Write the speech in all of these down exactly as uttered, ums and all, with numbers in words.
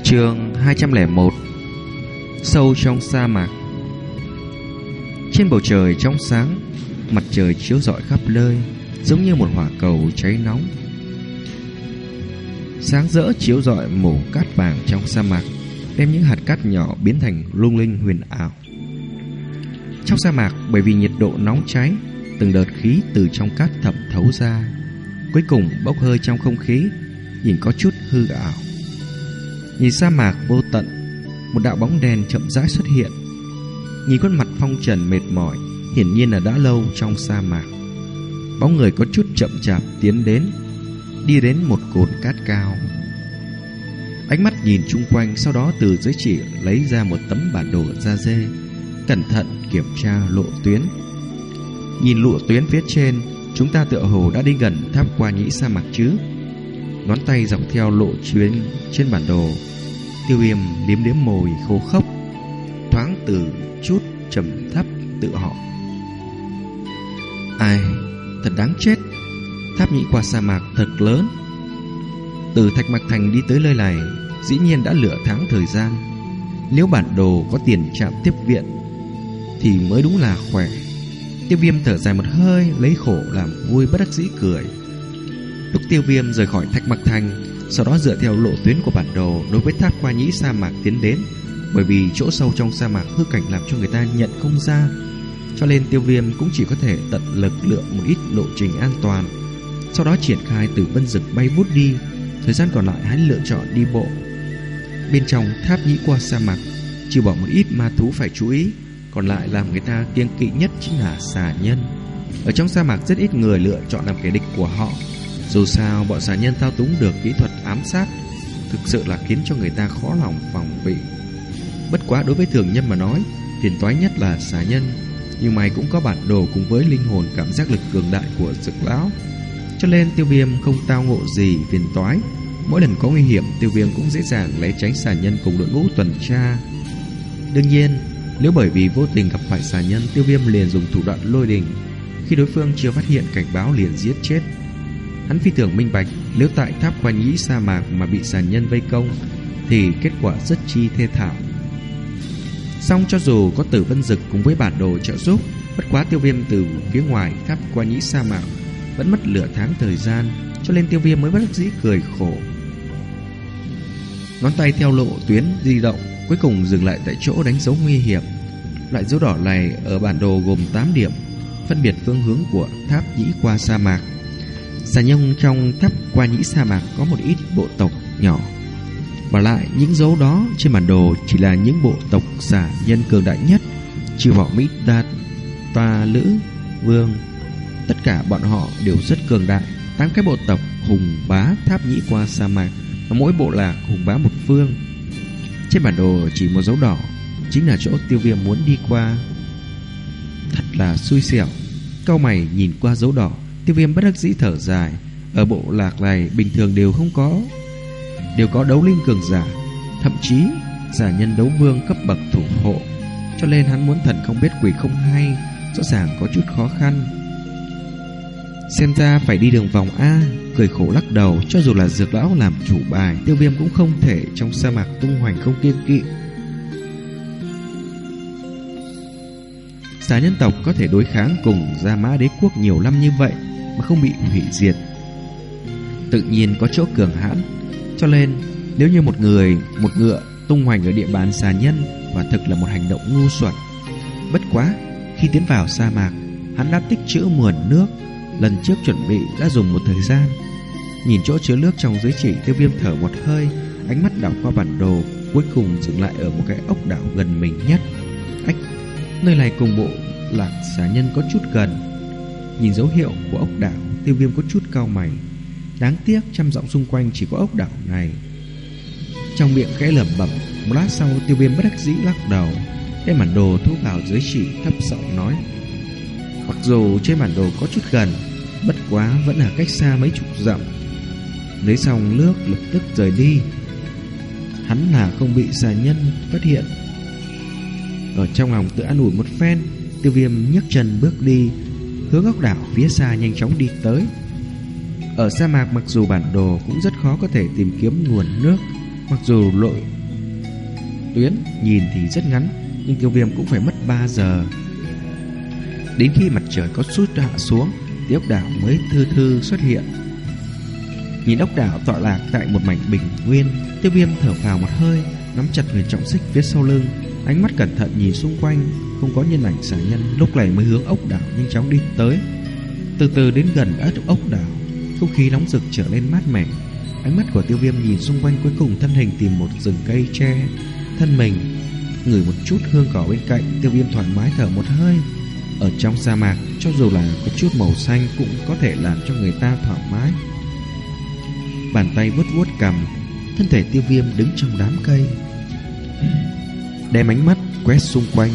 Chương hai trăm lẻ một. Sâu trong sa mạc. Trên bầu trời trong sáng, mặt trời chiếu rọi khắp nơi, giống như một hỏa cầu cháy nóng. Sáng rỡ chiếu rọi màu cát vàng trong sa mạc, đem những hạt cát nhỏ biến thành lung linh huyền ảo. Trong sa mạc, bởi vì nhiệt độ nóng cháy, từng đợt khí từ trong cát thẩm thấu ra, cuối cùng bốc hơi trong không khí, nhìn có chút hư ảo. Nhìn sa mạc vô tận, một đạo bóng đen chậm rãi xuất hiện. Nhìn khuôn mặt phong trần mệt mỏi, hiển nhiên là đã lâu trong sa mạc. Bóng người có chút chậm chạp tiến đến, đi đến một cồn cát cao. Ánh mắt nhìn chung quanh, sau đó từ dưới chỉ lấy ra một tấm bản đồ da dê, cẩn thận kiểm tra lộ tuyến. Nhìn lộ tuyến phía trên, chúng ta tựa hồ đã đi gần tháp Qua Nhĩ sa mạc chứ? Ngón tay dọc theo lộ tuyến trên bản đồ, Tiêu Viêm liếm liếm môi khô khốc, thoáng từ chút trầm thấp tự hỏi: ai, thật đáng chết. Tháp Nhĩ qua sa mạc thật lớn. Từ Thạch Mạc Thành đi tới nơi này dĩ nhiên đã lựa tháng thời gian. Nếu bản đồ có tiền trạm tiếp viện thì mới đúng là khỏe. Tiêu Viêm thở dài một hơi, lấy khổ làm vui, bất đắc dĩ cười. Lúc Tiêu Viêm rời khỏi Thạch Mạc Thành, sau đó dựa theo lộ tuyến của bản đồ đối với tháp Qua Nhĩ sa mạc tiến đến. Bởi vì chỗ sâu trong sa mạc hư cảnh làm cho người ta nhận không ra, cho nên Tiêu Viêm cũng chỉ có thể tận lực lựa một ít lộ trình an toàn, sau đó triển khai từ vân dực bay vút đi. Thời gian còn lại hắn lựa chọn đi bộ. Bên trong tháp Nhĩ qua sa mạc, trừ bỏ một ít ma thú phải chú ý, còn lại làm người ta kiêng kỵ nhất chính là xà nhân. Ở trong sa mạc rất ít người lựa chọn làm kẻ địch của họ. Dù sao bọn xà nhân thao túng được kỹ thuật ám sát, thực sự là khiến cho người ta khó lòng phòng bị. Bất quá đối với thường nhân mà nói, phiền toái nhất là xà nhân. Nhưng mày cũng có bản đồ cùng với linh hồn cảm giác lực cường đại của Dực lão, cho nên Tiêu Viêm không tao ngộ gì phiền toái. Mỗi lần có nguy hiểm, Tiêu Viêm cũng dễ dàng lấy tránh xà nhân cùng đội ngũ tuần tra. Đương nhiên, nếu bởi vì vô tình gặp phải xà nhân, Tiêu Viêm liền dùng thủ đoạn lôi đình, khi đối phương chưa phát hiện cảnh báo liền giết chết. Hắn phi thường minh bạch, nếu tại tháp Qua Nhĩ sa mạc mà bị xà nhân vây công thì kết quả rất chi thê thảm. Song cho dù có Tử Vân Dực cùng với bản đồ trợ giúp, bất quá Tiêu Viêm từ phía ngoài tháp Qua Nhĩ sa mạc vẫn mất nửa tháng thời gian, cho nên Tiêu Viêm mới bất đắc dĩ cười khổ. Ngón tay theo lộ tuyến di động, cuối cùng dừng lại tại chỗ đánh dấu nguy hiểm. Loại dấu đỏ này ở bản đồ gồm tám điểm, phân biệt phương hướng của tháp Nhĩ qua sa mạc. Xà nhân trong tháp Qua Nhĩ sa mạc có một ít bộ tộc nhỏ, và lại những dấu đó trên bản đồ chỉ là những bộ tộc xà nhân cường đại nhất, trừ bỏ Mỹ Đa Ta Lữ Vương. Tất cả bọn họ đều rất cường đại. Tám cái bộ tộc hùng bá tháp Nhĩ qua sa mạc, và mỗi bộ lạc hùng bá một phương. Trên bản đồ chỉ một dấu đỏ, chính là chỗ Tiêu Viêm muốn đi qua. Thật là xui xẻo. Cau mày nhìn qua dấu đỏ, Tiêu Viêm bất đắc dĩ thở dài. Ở bộ lạc này bình thường đều không có Đều có đấu linh cường giả, thậm chí giả nhân đấu vương cấp bậc thủ hộ, cho nên hắn muốn thần không biết quỷ không hay, rõ ràng có chút khó khăn. Xem ra phải đi đường vòng A. Cười khổ lắc đầu, cho dù là Dược lão làm chủ bài, Tiêu Viêm cũng không thể trong sa mạc tung hoành không kiêng kỵ. Xà nhân tộc có thể đối kháng cùng Gia Mã đế quốc nhiều năm như vậy mà không bị hủy diệt, tự nhiên có chỗ cường hãn. Cho nên nếu như một người, một ngựa tung hoành ở địa bàn xà nhân, quả thực là một hành động ngu xuẩn. Bất quá khi tiến vào sa mạc, hắn đã tích trữ nguồn nước, lần trước chuẩn bị đã dùng một thời gian. Nhìn chỗ chứa nước trong dưới chỉ, Tiêu Viêm thở một hơi, ánh mắt đảo qua bản đồ, cuối cùng dừng lại ở một cái ốc đảo gần mình nhất. Ách, nơi này cùng bộ lạc xà nhân có chút gần. Nhìn dấu hiệu của ốc đảo, Tiêu Viêm có chút cau mày. Đáng tiếc trăm dặm xung quanh chỉ có ốc đảo này. Trong miệng khẽ lẩm bẩm, một lát sau Tiêu Viêm bất đắc dĩ lắc đầu, đem bản đồ thu vào dưới chỉ, thấp giọng nói: mặc dù trên bản đồ có chút gần, bất quá vẫn là cách xa mấy chục dặm. Lấy xong nước lập tức rời đi, hắn là không bị xà nhân phát hiện. Ở trong lòng tự an ủi một phen, Tiêu Viêm nhấc chân bước đi, hướng ốc đảo phía xa nhanh chóng đi tới. Ở sa mạc mặc dù bản đồ cũng rất khó có thể tìm kiếm nguồn nước, Mặc dù lộ tuyến nhìn thì rất ngắn, nhưng Tiêu Viêm cũng phải mất ba giờ. Đến khi mặt trời có chút hạ xuống thì ốc đảo mới thư thư xuất hiện. Nhìn ốc đảo tọa lạc tại một mảnh bình nguyên, Tiêu Viêm thở phào một hơi, nắm chặt người trọng xích phía sau lưng, ánh mắt cẩn thận nhìn xung quanh, không có nhân ảnh xà nhân, lúc này mới hướng ốc đảo nhanh chóng đi tới. Từ từ đến gần đã ốc đảo, không khí nóng rực trở nên mát mẻ. Ánh mắt của Tiêu Viêm nhìn xung quanh, cuối cùng thân hình tìm một rừng cây tre, thân mình ngửi một chút hương cỏ bên cạnh. Tiêu Viêm thoải mái thở một hơi. Ở trong sa mạc, cho dù là có chút màu xanh cũng có thể làm cho người ta thoải mái. Bàn tay vuốt vuốt cằm, thân thể Tiêu Viêm đứng trong đám cây, đem ánh mắt quét xung quanh,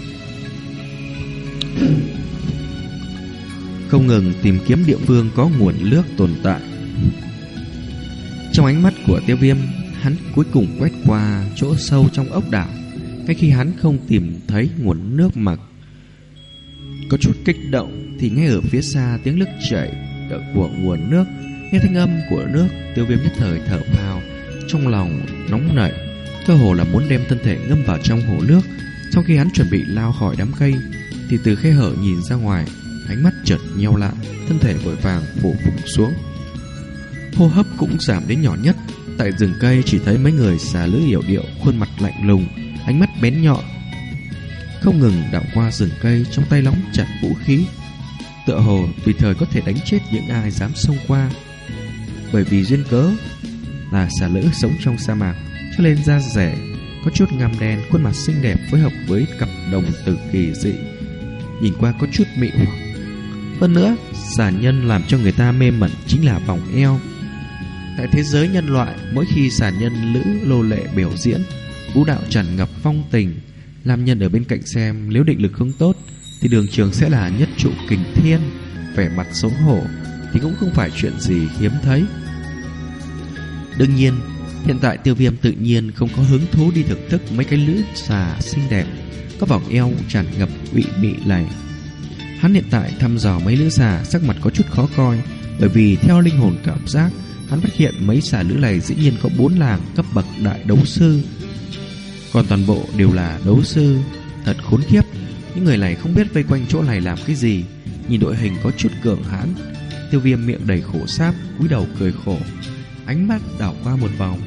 không ngừng tìm kiếm địa phương có nguồn nước tồn tại. Trong ánh mắt của Tiêu Viêm, hắn cuối cùng quét qua chỗ sâu trong ốc đảo. Ngay khi hắn không tìm thấy nguồn nước mà có chút kích động, thì nghe ở phía xa tiếng nước chảy của nguồn nước. Nghe thanh âm của nước, Tiêu Viêm nhất thời thở phào, trong lòng nóng nảy, cơ hồ là muốn đem thân thể ngâm vào trong hồ nước. Sau khi hắn chuẩn bị lao khỏi đám cây, thì từ khe hở nhìn ra ngoài, ánh mắt chợt nheo lại, thân thể vội vàng phủ phục xuống, hô hấp cũng giảm đến nhỏ nhất. Tại rừng cây chỉ thấy mấy người xà lữ yểu điệu, khuôn mặt lạnh lùng, ánh mắt bén nhọn, không ngừng đảo qua rừng cây, trong tay nắm chặt vũ khí, tựa hồ tùy thời có thể đánh chết những ai dám xông qua. Bởi vì duyên cớ là xà lữ sống trong sa mạc, cho nên da rẻ có chút ngăm đen, khuôn mặt xinh đẹp phối hợp với cặp đồng tử kỳ dị, nhìn qua có chút mị hoặc. Hơn nữa, xà nhân làm cho người ta mê mẩn chính là vòng eo. Tại thế giới nhân loại, mỗi khi xà nhân lữ lô lệ biểu diễn vũ đạo tràn ngập phong tình, nam nhân ở bên cạnh xem nếu định lực không tốt thì đường trường sẽ là nhất trụ kình thiên. Vẻ mặt xấu hổ thì cũng không phải chuyện gì hiếm thấy. Đương nhiên, hiện tại Tiêu Viêm tự nhiên không có hứng thú đi thưởng thức mấy cái lữ xà xinh đẹp có vòng eo tràn ngập vị mị này. Hắn hiện tại thăm dò mấy lữ xà, sắc mặt có chút khó coi, bởi vì theo linh hồn cảm giác, hắn phát hiện mấy xà lữ này dĩ nhiên có bốn làng cấp bậc đại đấu sư, còn toàn bộ đều là đấu sư. Thật khốn kiếp, những người này không biết vây quanh chỗ này làm cái gì. Nhìn đội hình có chút cường hãn, Tiêu Viêm miệng đầy khổ sáp, cúi đầu cười khổ, ánh mắt đảo qua một vòng,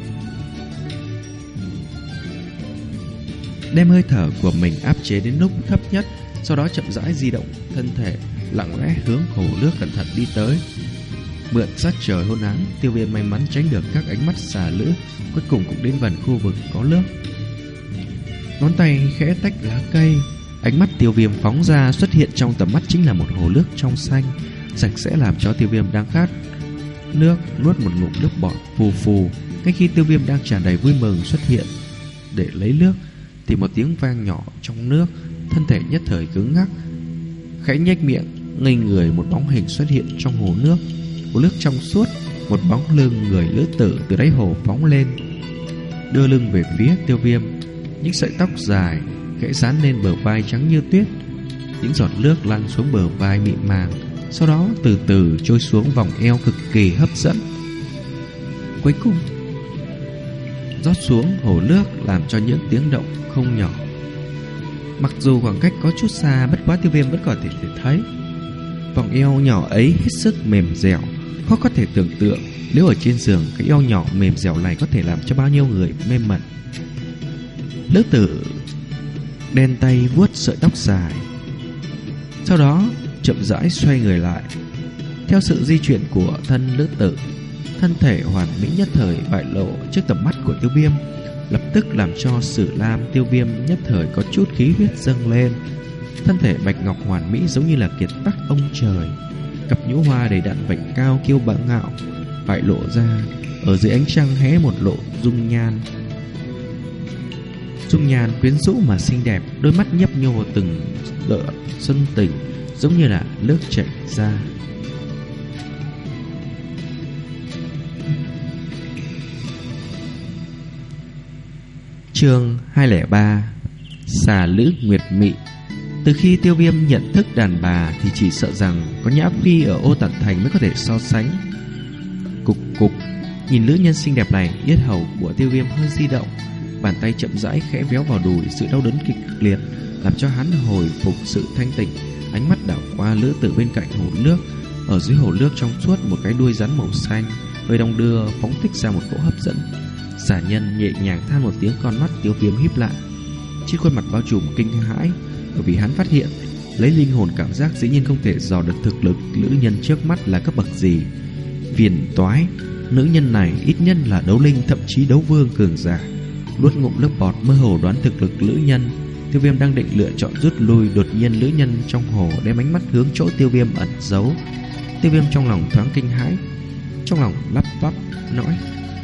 đem hơi thở của mình áp chế đến lúc thấp nhất, sau đó chậm rãi di động thân thể, lặng lẽ hướng hồ nước cẩn thận đi tới. Mượn sát trời hôn ám, Tiêu Viêm may mắn tránh được các ánh mắt xà lữ, cuối cùng cũng đến gần khu vực có nước. Ngón tay khẽ tách lá cây, ánh mắt Tiêu Viêm phóng ra, xuất hiện trong tầm mắt chính là một hồ nước trong xanh, sạch sẽ, làm cho Tiêu Viêm đang khát nước nuốt một ngụm nước bọt phù phù. Ngay khi Tiêu Viêm đang tràn đầy vui mừng xuất hiện để lấy nước, thì một tiếng vang nhỏ trong nước, thân thể nhất thời cứng ngắc, khẽ nhếch miệng, ngây người. Một bóng hình xuất hiện trong hồ nước, hồ nước trong suốt, một bóng lưng người lữ tử từ đáy hồ phóng lên, đưa lưng về phía Tiêu Viêm. Những sợi tóc dài khẽ dán lên bờ vai trắng như tuyết, những giọt nước lăn xuống bờ vai mịn màng, sau đó từ từ trôi xuống vòng eo cực kỳ hấp dẫn, cuối cùng rót xuống hồ nước, làm cho những tiếng động không nhỏ. Mặc dù khoảng cách có chút xa, bất quá Tiêu Viêm vẫn có thể thấy vòng eo nhỏ ấy hết sức mềm dẻo, khó có thể tưởng tượng nếu ở trên giường, cái eo nhỏ mềm dẻo này có thể làm cho bao nhiêu người mê mẩn. Lữ tử đen tay vuốt sợi tóc dài, sau đó chậm rãi xoay người lại. Theo sự di chuyển của thân lữ tử, thân thể hoàn mỹ nhất thời bại lộ trước tầm mắt của Tiêu Viêm, lập tức làm cho Sử Lam Tiêu Viêm nhất thời có chút khí huyết dâng lên. Thân thể bạch ngọc hoàn mỹ giống như là kiệt tác ông trời, cặp nhũ hoa đầy đặn vành cao kiêu bá ngạo bại lộ ra, ở dưới ánh trăng hé một lộ dung nhan. Dung nhan quyến rũ mà xinh đẹp, đôi mắt nhấp nhô từng đợt xuân tình, giống như là nước chảy ra. Chương hai không ba. Xà lữ nguyệt mị. Từ khi Tiêu Viêm nhận thức đàn bà thì chỉ sợ rằng có Nhã Phi ở Ô Tản Thành mới có thể so sánh. Cục cục, Nhìn nữ nhân xinh đẹp này, yết hầu của Tiêu Viêm hơi di động, bàn tay chậm rãi khẽ véo vào đùi. Sự đau đớn kịch liệt làm cho hắn hồi phục sự thanh tịnh. Ánh mắt đảo qua lữ tử bên cạnh hồ nước. Ở dưới hồ nước trong suốt, một cái đuôi rắn màu xanh hơi đong đưa phóng thích ra một cỗ hấp dẫn. Xà nhân nhẹ nhàng than một tiếng, con mắt Tiêu Viêm híp lại, trên khuôn mặt bao trùm kinh hãi, bởi vì hắn phát hiện lấy linh hồn cảm giác dĩ nhiên không thể dò được thực lực nữ nhân trước mắt là cấp bậc gì. Phiền toái, nữ nhân này ít nhất là đấu linh, thậm chí đấu vương cường giả. Nuốt ngụm nước bọt, mơ hồ đoán thực lực nữ nhân. Tiêu Viêm đang định lựa chọn rút lui, đột nhiên nữ nhân trong hồ đem ánh mắt hướng chỗ Tiêu Viêm ẩn giấu. Tiêu Viêm trong lòng thoáng kinh hãi, trong lòng lắp bắp nói: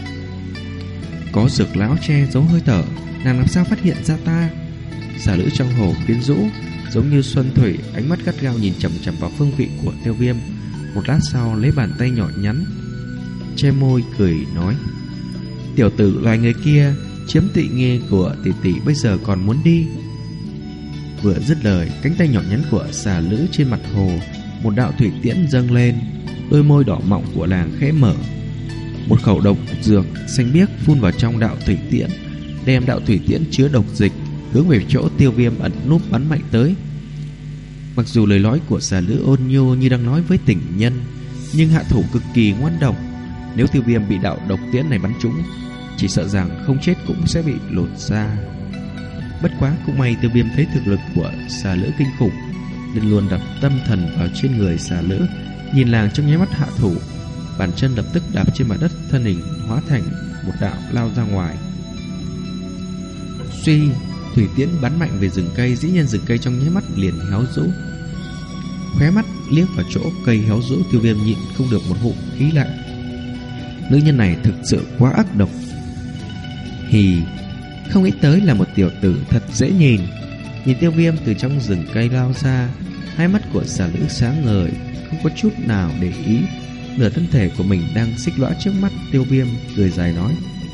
có dược lão che giấu hơi thở, nàng làm sao phát hiện ra ta? Xà lữ trong hồ quyến rũ giống như xuân thủy, ánh mắt gắt gao nhìn chằm chằm vào phương vị của Tiêu Viêm. Một lát sau lấy bàn tay nhỏ nhắn che môi cười nói: tiểu tử loài người kia chiếm tị nghề của tỷ tỷ, bây giờ còn muốn đi? Vừa dứt lời, cánh tay nhỏ nhắn của xà lữ trên mặt hồ, một đạo thủy tiễn dâng lên, đôi môi đỏ mọng của nàng khẽ mở. Một khẩu độc dược xanh biếc phun vào trong đạo thủy tiễn, đem đạo thủy tiễn chứa độc dịch hướng về chỗ Tiêu Viêm ẩn núp bắn mạnh tới. Mặc dù lời nói của xà lữ ôn nhu như đang nói với tình nhân, nhưng hạ thủ cực kỳ ngoan độc. Nếu Tiêu Viêm bị đạo độc tiễn này bắn trúng, chỉ sợ rằng không chết cũng sẽ bị lột da. Bất quá cũng may Tiêu Viêm thấy thực lực của xà lữ kinh khủng, nên luôn đặt tâm thần vào trên người xà lữ. Nhìn làng trong nháy mắt hạ thủ, bàn chân lập tức đạp trên mặt đất, thân hình hóa thành một đạo lao ra ngoài. Suy, thủy tiễn bắn mạnh về rừng cây, dĩ nhiên rừng cây trong nháy mắt liền héo rũ. Khóe mắt liếc vào chỗ cây héo rũ, Tiêu Viêm nhịn không được một hụt khí lạnh. Nữ nhân này thực sự quá ác độc. Hì, không nghĩ tới là một tiểu tử thật dễ nhìn. Nhìn Tiêu Viêm từ trong rừng cây lao ra, hai mắt của xà lữ sáng ngời, không có chút nào để ý nửa thân thể của mình đang xích lõa trước mắt. Tiêu Viêm cười dài nói: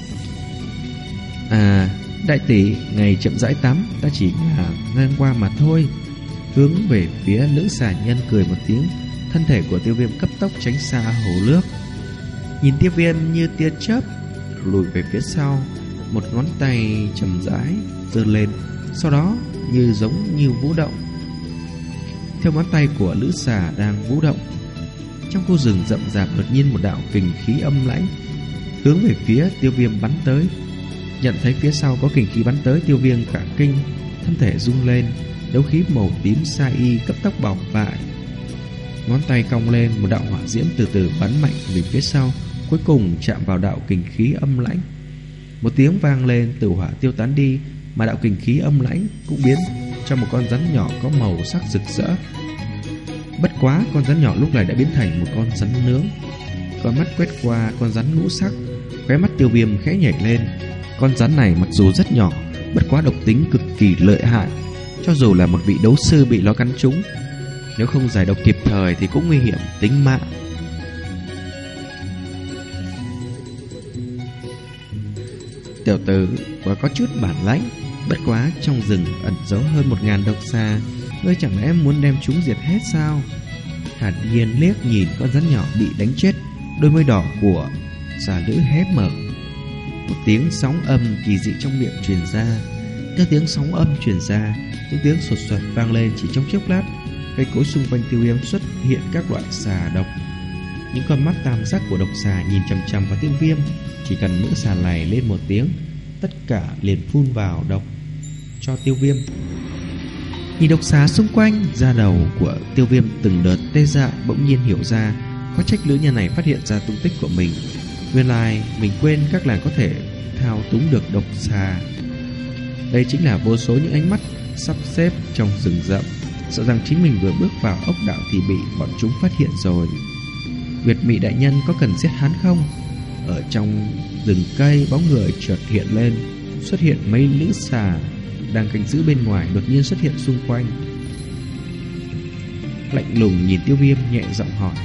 à, đại tỷ, ngày chậm rãi tắm, ta chỉ là ngang qua mà thôi. Hướng về phía nữ xà nhân cười một tiếng, thân thể của Tiêu Viêm cấp tốc tránh xa hồ nước. Nhìn Tiêu Viêm như tia chớp lùi về phía sau, một ngón tay chậm rãi giơ lên, sau đó như giống như vũ động. Theo ngón tay của nữ xà đang vũ động, trong khu rừng rậm rạp đột nhiên một đạo kình khí âm lãnh hướng về phía Tiêu Viêm bắn tới. Nhận thấy phía sau có kình khí bắn tới, Tiêu Viêm cả kinh, thân thể rung lên, đấu khí màu tím sa y cấp tốc bọc lại. Ngón tay cong lên, một đạo hỏa diễm từ từ bắn mạnh về phía sau, cuối cùng chạm vào đạo kình khí âm lãnh. Một tiếng vang lên, tử hỏa tiêu tán đi, mà đạo kình khí âm lãnh cũng biến trong một con rắn nhỏ có màu sắc rực rỡ. Bất quá, con rắn nhỏ lúc này đã biến thành một con rắn nướng. Con mắt quét qua con rắn ngũ sắc, khóe mắt Tiêu Viêm khẽ nhảy lên. Con rắn này mặc dù rất nhỏ, bất quá độc tính cực kỳ lợi hại, cho dù là một vị đấu sư bị nó cắn trúng, nếu không giải độc kịp thời thì cũng nguy hiểm tính mạng. Tiểu tử quả có chút bản lãnh, bất quá trong rừng ẩn giấu hơn một ngàn độc xà, ngươi chẳng lẽ muốn đem chúng diệt hết sao? Hàn Nhiên liếc nhìn con rắn nhỏ bị đánh chết, đôi môi đỏ của xà lữ hé mở. Một tiếng sóng âm kỳ dị trong miệng truyền ra. Theo tiếng sóng âm truyền ra, những tiếng sột soạt vang lên. Chỉ trong chốc lát, cây cối xung quanh Tiêu Viêm xuất hiện các loại xà độc. Những con mắt tam giác của độc xà nhìn chằm chằm vào Tiêu Viêm. Chỉ cần nữ xà này lên một tiếng, tất cả liền phun vào độc cho Tiêu Viêm. Nhìn độc xà xung quanh, da đầu của Tiêu Viêm từng đợt tê dại, bỗng nhiên hiểu ra, có trách nữ nhân này phát hiện ra tung tích của mình. Nguyên lai mình quên các nàng có thể thao túng được độc xà. Đây chính là vô số những ánh mắt sắp xếp trong rừng rậm, sợ rằng chính mình vừa bước vào ốc đảo thì bị bọn chúng phát hiện rồi. Nguyệt Mị đại nhân có cần giết hắn không? Ở trong rừng cây, bóng người chợt hiện lên, xuất hiện mấy nữ xà đang canh giữ bên ngoài, đột nhiên xuất hiện xung quanh. Lạnh lùng nhìn Tiêu Viêm, nhẹ giọng hỏi: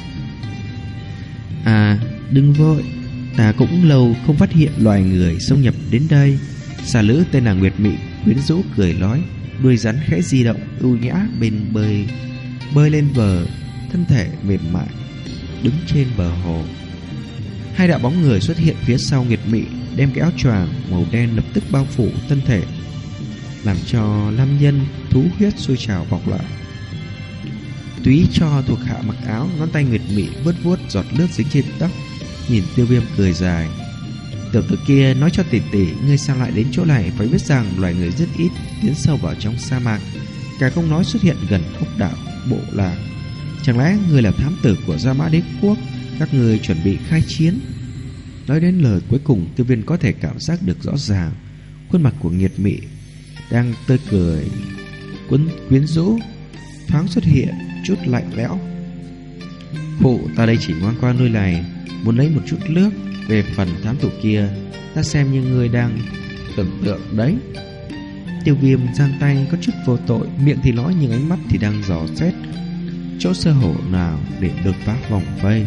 à, đừng vội, ta cũng lâu không phát hiện loài người xâm nhập đến đây. Xà lữ tên là Nguyệt Mị quyến rũ cười nói, đuôi rắn khẽ di động ưu nhã bên bơi bơi lên bờ, thân thể mềm mại đứng trên bờ hồ. Hai đạo bóng người xuất hiện phía sau Nguyệt Mị, đem cái áo choàng màu đen lập tức bao phủ thân thể, làm cho nam nhân thú huyết sôi trào bọc lại. Túy cho thuộc hạ mặc áo, ngón tay Nguyệt Mị vuốt vuốt giọt nước dính trên tóc, nhìn Tiêu Viêm cười dài. Tiểu tử kia nói cho tỷ tỷ, ngươi sao lại đến chỗ này? Phải biết rằng loài người rất ít tiến sâu vào trong sa mạc, cả không nói xuất hiện gần ốc đảo bộ lạc. Chẳng lẽ ngươi là thám tử của Gia Mã Đế quốc? Các ngươi chuẩn bị khai chiến? Nói đến lời cuối cùng, Tiêu Viêm có thể cảm giác được rõ ràng khuôn mặt của Nguyệt Mị đang tươi cười quấn quyến rũ, thoáng xuất hiện chút lạnh lẽo. Phụ, ta đây chỉ ngoan qua nơi này, muốn lấy một chút nước. Về phần thám tử kia, ta xem như ngươi đang tưởng tượng đấy. Tiêu Viêm giang tay có chút vô tội, miệng thì nói nhưng ánh mắt thì đang dò xét chỗ sơ hở nào để đột phá vòng vây.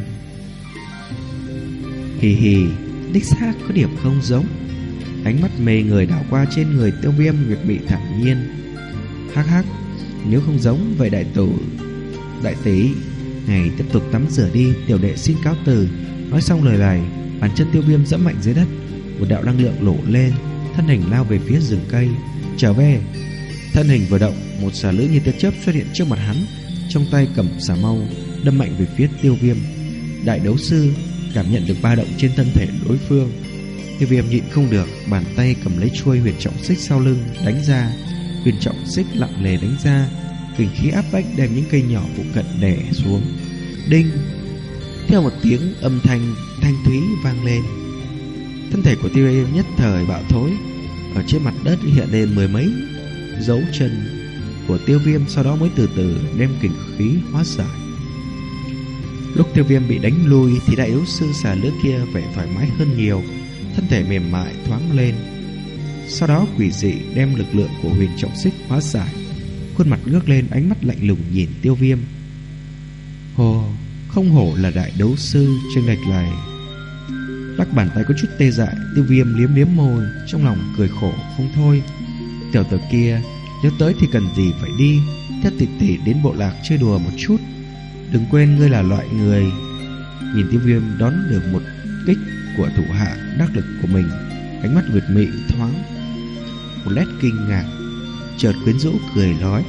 Hì hì, đích xác có điểm không giống. Ánh mắt mê người đảo qua trên người Tiêu Viêm, Nguyệt Mị thản nhiên. Hắc hắc, nếu không giống vậy đại tổ đại tỷ, ngày tiếp tục tắm rửa đi, tiểu đệ xin cáo từ. Nói xong lời này, bàn chân Tiêu Viêm giẫm mạnh dưới đất, một đạo năng lượng nổ lên, thân hình lao về phía rừng cây. Trở về. Thân hình vừa động, một xà lữ như tia chớp xuất hiện trước mặt hắn, trong tay cầm xà mâu đâm mạnh về phía Tiêu Viêm. Đại đấu sư cảm nhận được ba động trên thân thể đối phương, Tiêu Viêm nhịn không được, bàn tay cầm lấy chuôi huyền trọng xích sau lưng đánh ra. Huyền trọng xích lặng lề đánh ra, kình khí áp bách đem những cây nhỏ phụ cận đè xuống. Đinh! Theo một tiếng âm thanh thanh thúy vang lên, thân thể của Tiêu Viêm nhất thời bạo thối. Ở trên mặt đất hiện lên mười mấy dấu chân của Tiêu Viêm, sau đó mới từ từ đem kình khí hóa giải. Lúc Tiêu Viêm bị đánh lui thì đại đấu sư xà lứa kia vẻ thoải mái hơn nhiều, thân thể mềm mại thoáng lên. Sau đó quỷ dị đem lực lượng của huyền trọng xích hóa giải, khuôn mặt ngước lên, ánh mắt lạnh lùng nhìn Tiêu Viêm. Hồ, không hổ là đại đấu sư, chênh lệch này. Lắc bàn tay có chút tê dại, Tiêu Viêm liếm liếm môi, trong lòng cười khổ không thôi. Tiểu tử kia, nếu tới thì cần gì phải đi, theo tỷ tỷ đến bộ lạc chơi đùa một chút. Đừng quên ngươi là loại người. Nhìn Tiêu Viêm đón được một kích của thủ hạ đắc lực của mình, ánh mắt Nguyệt Mị thoáng một lét kinh ngạc, chợt quyến rũ cười nói: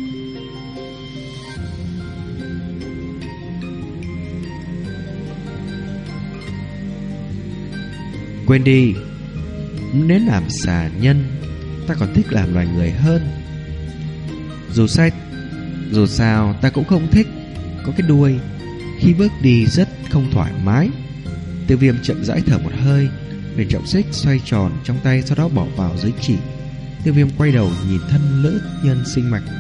quên đi, nếu làm xà nhân, ta còn thích làm loài người hơn. Dù sai, dù sao ta cũng không thích có cái đuôi, khi bước đi rất không thoải mái. Tiêu Viêm chậm rãi thở một hơi, huyền trọng xích xoay tròn trong tay, sau đó bỏ vào dưới chỉ. Tiêu Viêm quay đầu nhìn thân nữ nhân xinh mạch,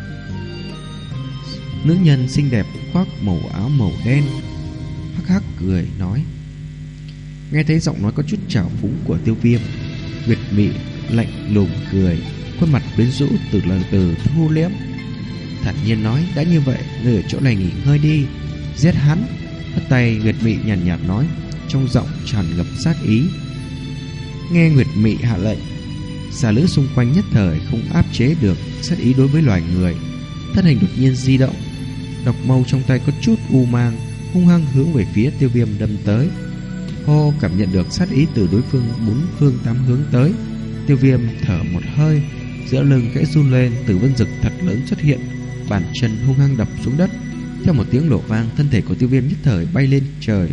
nữ nhân xinh đẹp khoác màu áo màu đen, hắc hắc cười nói. Nghe thấy giọng nói có chút trào phúng của Tiêu Viêm, Nguyệt Mị lạnh lùng cười, khuôn mặt quyến rũ từ lần từ thu liễm, thản nhiên nói: đã như vậy, ngươi ở chỗ này nghỉ ngơi đi, giết hắn. Hất tay, Nguyệt Mị nhàn nhạt, nhạt nói, trong giọng tràn ngập sát ý. Nghe Nguyệt Mị hạ lệnh, xà lữ xung quanh nhất thời không áp chế được sát ý đối với loài người, thân hình đột nhiên di động, độc mâu trong tay có chút u mang, hung hăng hướng về phía Tiêu Viêm đâm tới. Hô, cảm nhận được sát ý từ đối phương bốn phương tám hướng tới, Tiêu Viêm thở một hơi, giữa lưng kẽ run lên, Tử Vân Dực thật lớn xuất hiện, bàn chân hung hăng đập xuống đất. Theo một tiếng nổ vang, thân thể của Tiêu Viêm nhất thời bay lên trời.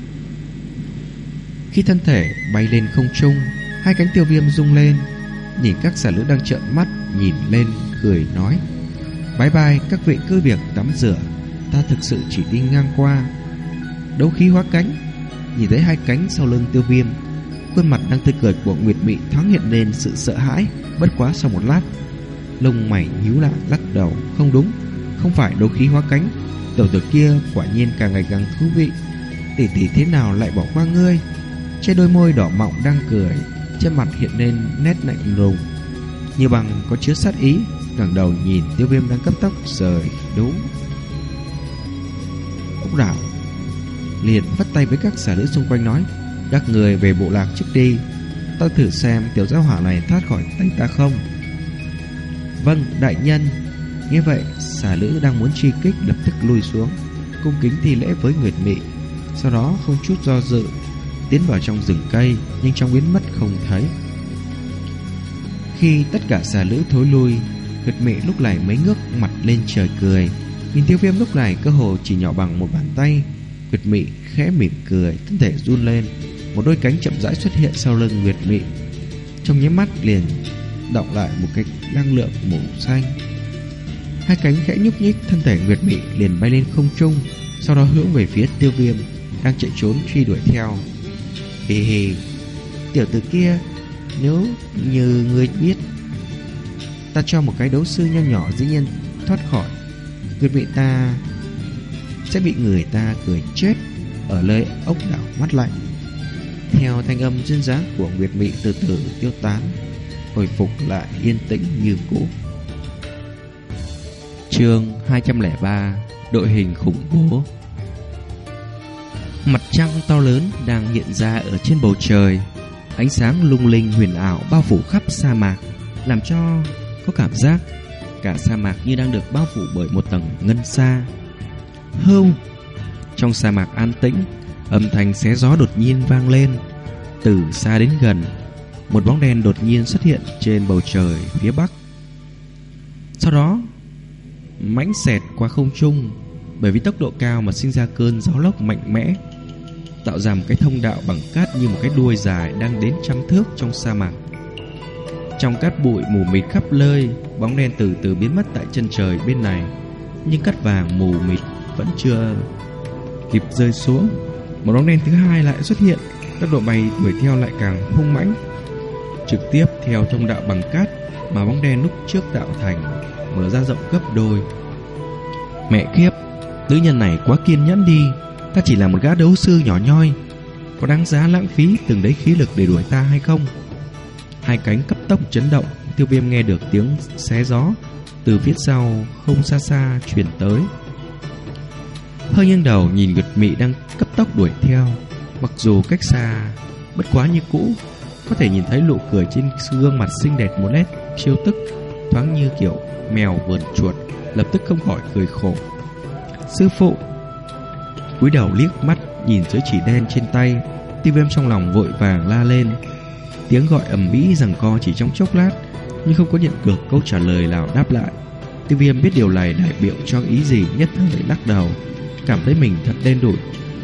Khi thân thể bay lên không trung, hai cánh Tiêu Viêm rung lên, nhìn các xà lữ đang trợn mắt nhìn lên, cười nói: bye bye các vị cứ việc tắm rửa, ta thực sự chỉ đi ngang qua. Đấu khí hóa cánh. Nhìn thấy hai cánh sau lưng Tiêu Viêm, khuôn mặt đang tươi cười của Nguyệt Mị thoáng hiện lên sự sợ hãi. Bất quá sau một lát, lông mày nhíu lại, lắc đầu: không đúng, không phải đấu khí hóa cánh. Tiểu tử kia quả nhiên càng ngày càng thú vị. Tỷ tỷ thế nào lại bỏ qua ngươi? Trên đôi môi đỏ mọng đang cười, trên mặt hiện lên nét lạnh lùng như bằng có chứa sát ý, ngẩng đầu nhìn Tiêu Viêm đang cấp tốc rời đấu ốc đảo, liền vắt tay với các xà lữ xung quanh nói: các người về bộ lạc trước đi, ta thử xem tiểu gia hỏa này thoát khỏi tay ta không. Vâng đại nhân. Nghe vậy, xà lữ đang muốn truy kích lập tức lùi xuống, cung kính thi lễ với Nguyệt Mị, sau đó không chút do dự tiến vào trong rừng cây, nhanh chóng biến mất không thấy. Khi tất cả xà lữ thối lui, Nguyệt Mị lúc này mới ngước mặt lên trời cười. Nhìn Tiêu Viêm lúc này cơ hồ chỉ nhỏ bằng một bàn tay. Nguyệt Mị khẽ mỉm cười, thân thể run lên, một đôi cánh chậm rãi xuất hiện sau lưng Nguyệt Mị. Trong nháy mắt liền động lại một cái năng lượng màu xanh. Hai cánh khẽ nhúc nhích, thân thể Nguyệt Mị liền bay lên không trung, sau đó hướng về phía Tiêu Viêm đang chạy trốn truy đuổi theo. Hì hì, tiểu tử kia, nếu như ngươi biết, ta cho một cái đấu sư nho nhỏ dĩ nhiên thoát khỏi, Nguyệt Mị ta sẽ bị người ta cười chết ở nơi ốc đảo mắt lạnh. Theo thanh âm duyên dáng của Nguyệt Mị từ từ tiêu tán, hồi phục lại yên tĩnh như cũ. Chương hai trăm lẻ ba, đội hình khủng bố. Mặt trăng to lớn đang hiện ra ở trên bầu trời, ánh sáng lung linh huyền ảo bao phủ khắp sa mạc, làm cho có cảm giác cả sa mạc như đang được bao phủ bởi một tầng ngân sa. Hưu, trong sa mạc an tĩnh, âm thanh xé gió đột nhiên vang lên. Từ xa đến gần, một bóng đen đột nhiên xuất hiện trên bầu trời phía bắc. Sau đó mãnh xẹt qua không trung, bởi vì tốc độ cao mà sinh ra cơn gió lốc mạnh mẽ, tạo ra một cái thông đạo bằng cát như một cái đuôi dài đang đến trăm thước trong sa mạc. Trong cát bụi mù mịt khắp nơi, bóng đen từ từ biến mất tại chân trời bên này, nhưng cát vàng mù mịt vẫn chưa kịp rơi xuống, một bóng đen thứ hai lại xuất hiện, tốc độ bay đuổi theo lại càng hung mãnh, trực tiếp theo thông đạo bằng cát mà bóng đen lúc trước tạo thành, mở ra rộng gấp đôi. Mẹ kiếp, nữ nhân này quá kiên nhẫn đi, ta chỉ là một gã đấu sư nhỏ nhoi, có đáng giá lãng phí từng đấy khí lực để đuổi ta hay không? Hai cánh cấp tốc chấn động, Tiêu Viêm nghe được tiếng xé gió từ phía sau không xa xa truyền tới. Hơi nghiêng đầu nhìn Nguyệt Mị đang cấp tốc đuổi theo, mặc dù cách xa bất quá như cũ, có thể nhìn thấy nụ cười trên gương mặt xinh đẹp một nét chiêu tức, thoáng như kiểu mèo vờn chuột, lập tức không khỏi cười khổ. Sư phụ! Cúi đầu liếc mắt nhìn dưới chỉ đen trên tay, Tiêu Viêm trong lòng vội vàng la lên. Tiếng gọi ầm ĩ giằng co chỉ trong chốc lát, nhưng không có nhận được câu trả lời nào đáp lại. Tiêu Viêm biết điều này đại biểu cho ý gì, nhất thời lắc đầu, cảm thấy mình thật đen đủi.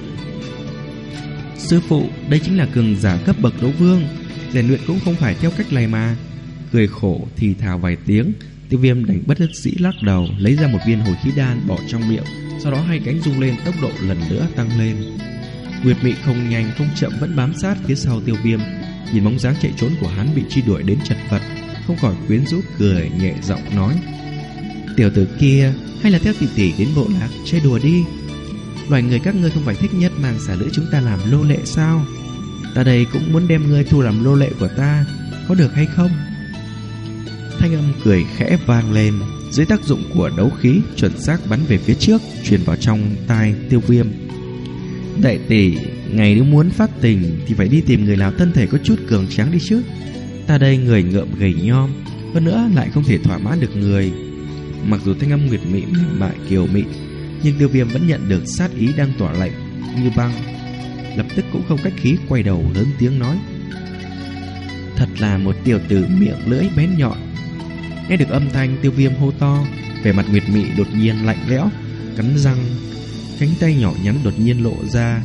Sư phụ, đây chính là cường giả cấp bậc đấu vương, rèn luyện cũng không phải theo cách này mà. Cười khổ thì thào vài tiếng, Tiêu Viêm đành bất đắc dĩ lắc đầu, lấy ra một viên hồi khí đan bỏ trong miệng, sau đó hai cánh rung lên, tốc độ lần nữa tăng lên. Nguyệt Mị không nhanh không chậm vẫn bám sát phía sau Tiêu Viêm, nhìn bóng dáng chạy trốn của hắn bị truy đuổi đến chật vật, không khỏi quyến rũ cười nhẹ giọng nói: tiểu tử kia, hay là theo tỷ tỷ đến bộ lạc chơi đùa đi. Loài người các ngươi không phải thích nhất mang xả lữ chúng ta làm lô lệ sao? Ta đây cũng muốn đem ngươi thu làm lô lệ của ta, có được hay không? Thanh âm cười khẽ vang lên, dưới tác dụng của đấu khí chuẩn xác bắn về phía trước, truyền vào trong tai Tiêu Viêm. Đại tỷ, ngày nếu muốn phát tình thì phải đi tìm người nào thân thể có chút cường tráng đi chứ. Ta đây người ngợm gầy nhom, hơn nữa lại không thể thỏa mãn được người. Mặc dù thanh âm Nguyệt Mị mềm mại kiều mị, nhưng Tiêu Viêm vẫn nhận được sát ý đang tỏa lạnh như băng, lập tức cũng không cách khí quay đầu lớn tiếng nói: thật là một tiểu tử miệng lưỡi bén nhọn. Nghe được âm thanh Tiêu Viêm hô to, vẻ mặt Nguyệt Mị đột nhiên lạnh lẽo, cắn răng, cánh tay nhỏ nhắn đột nhiên lộ ra,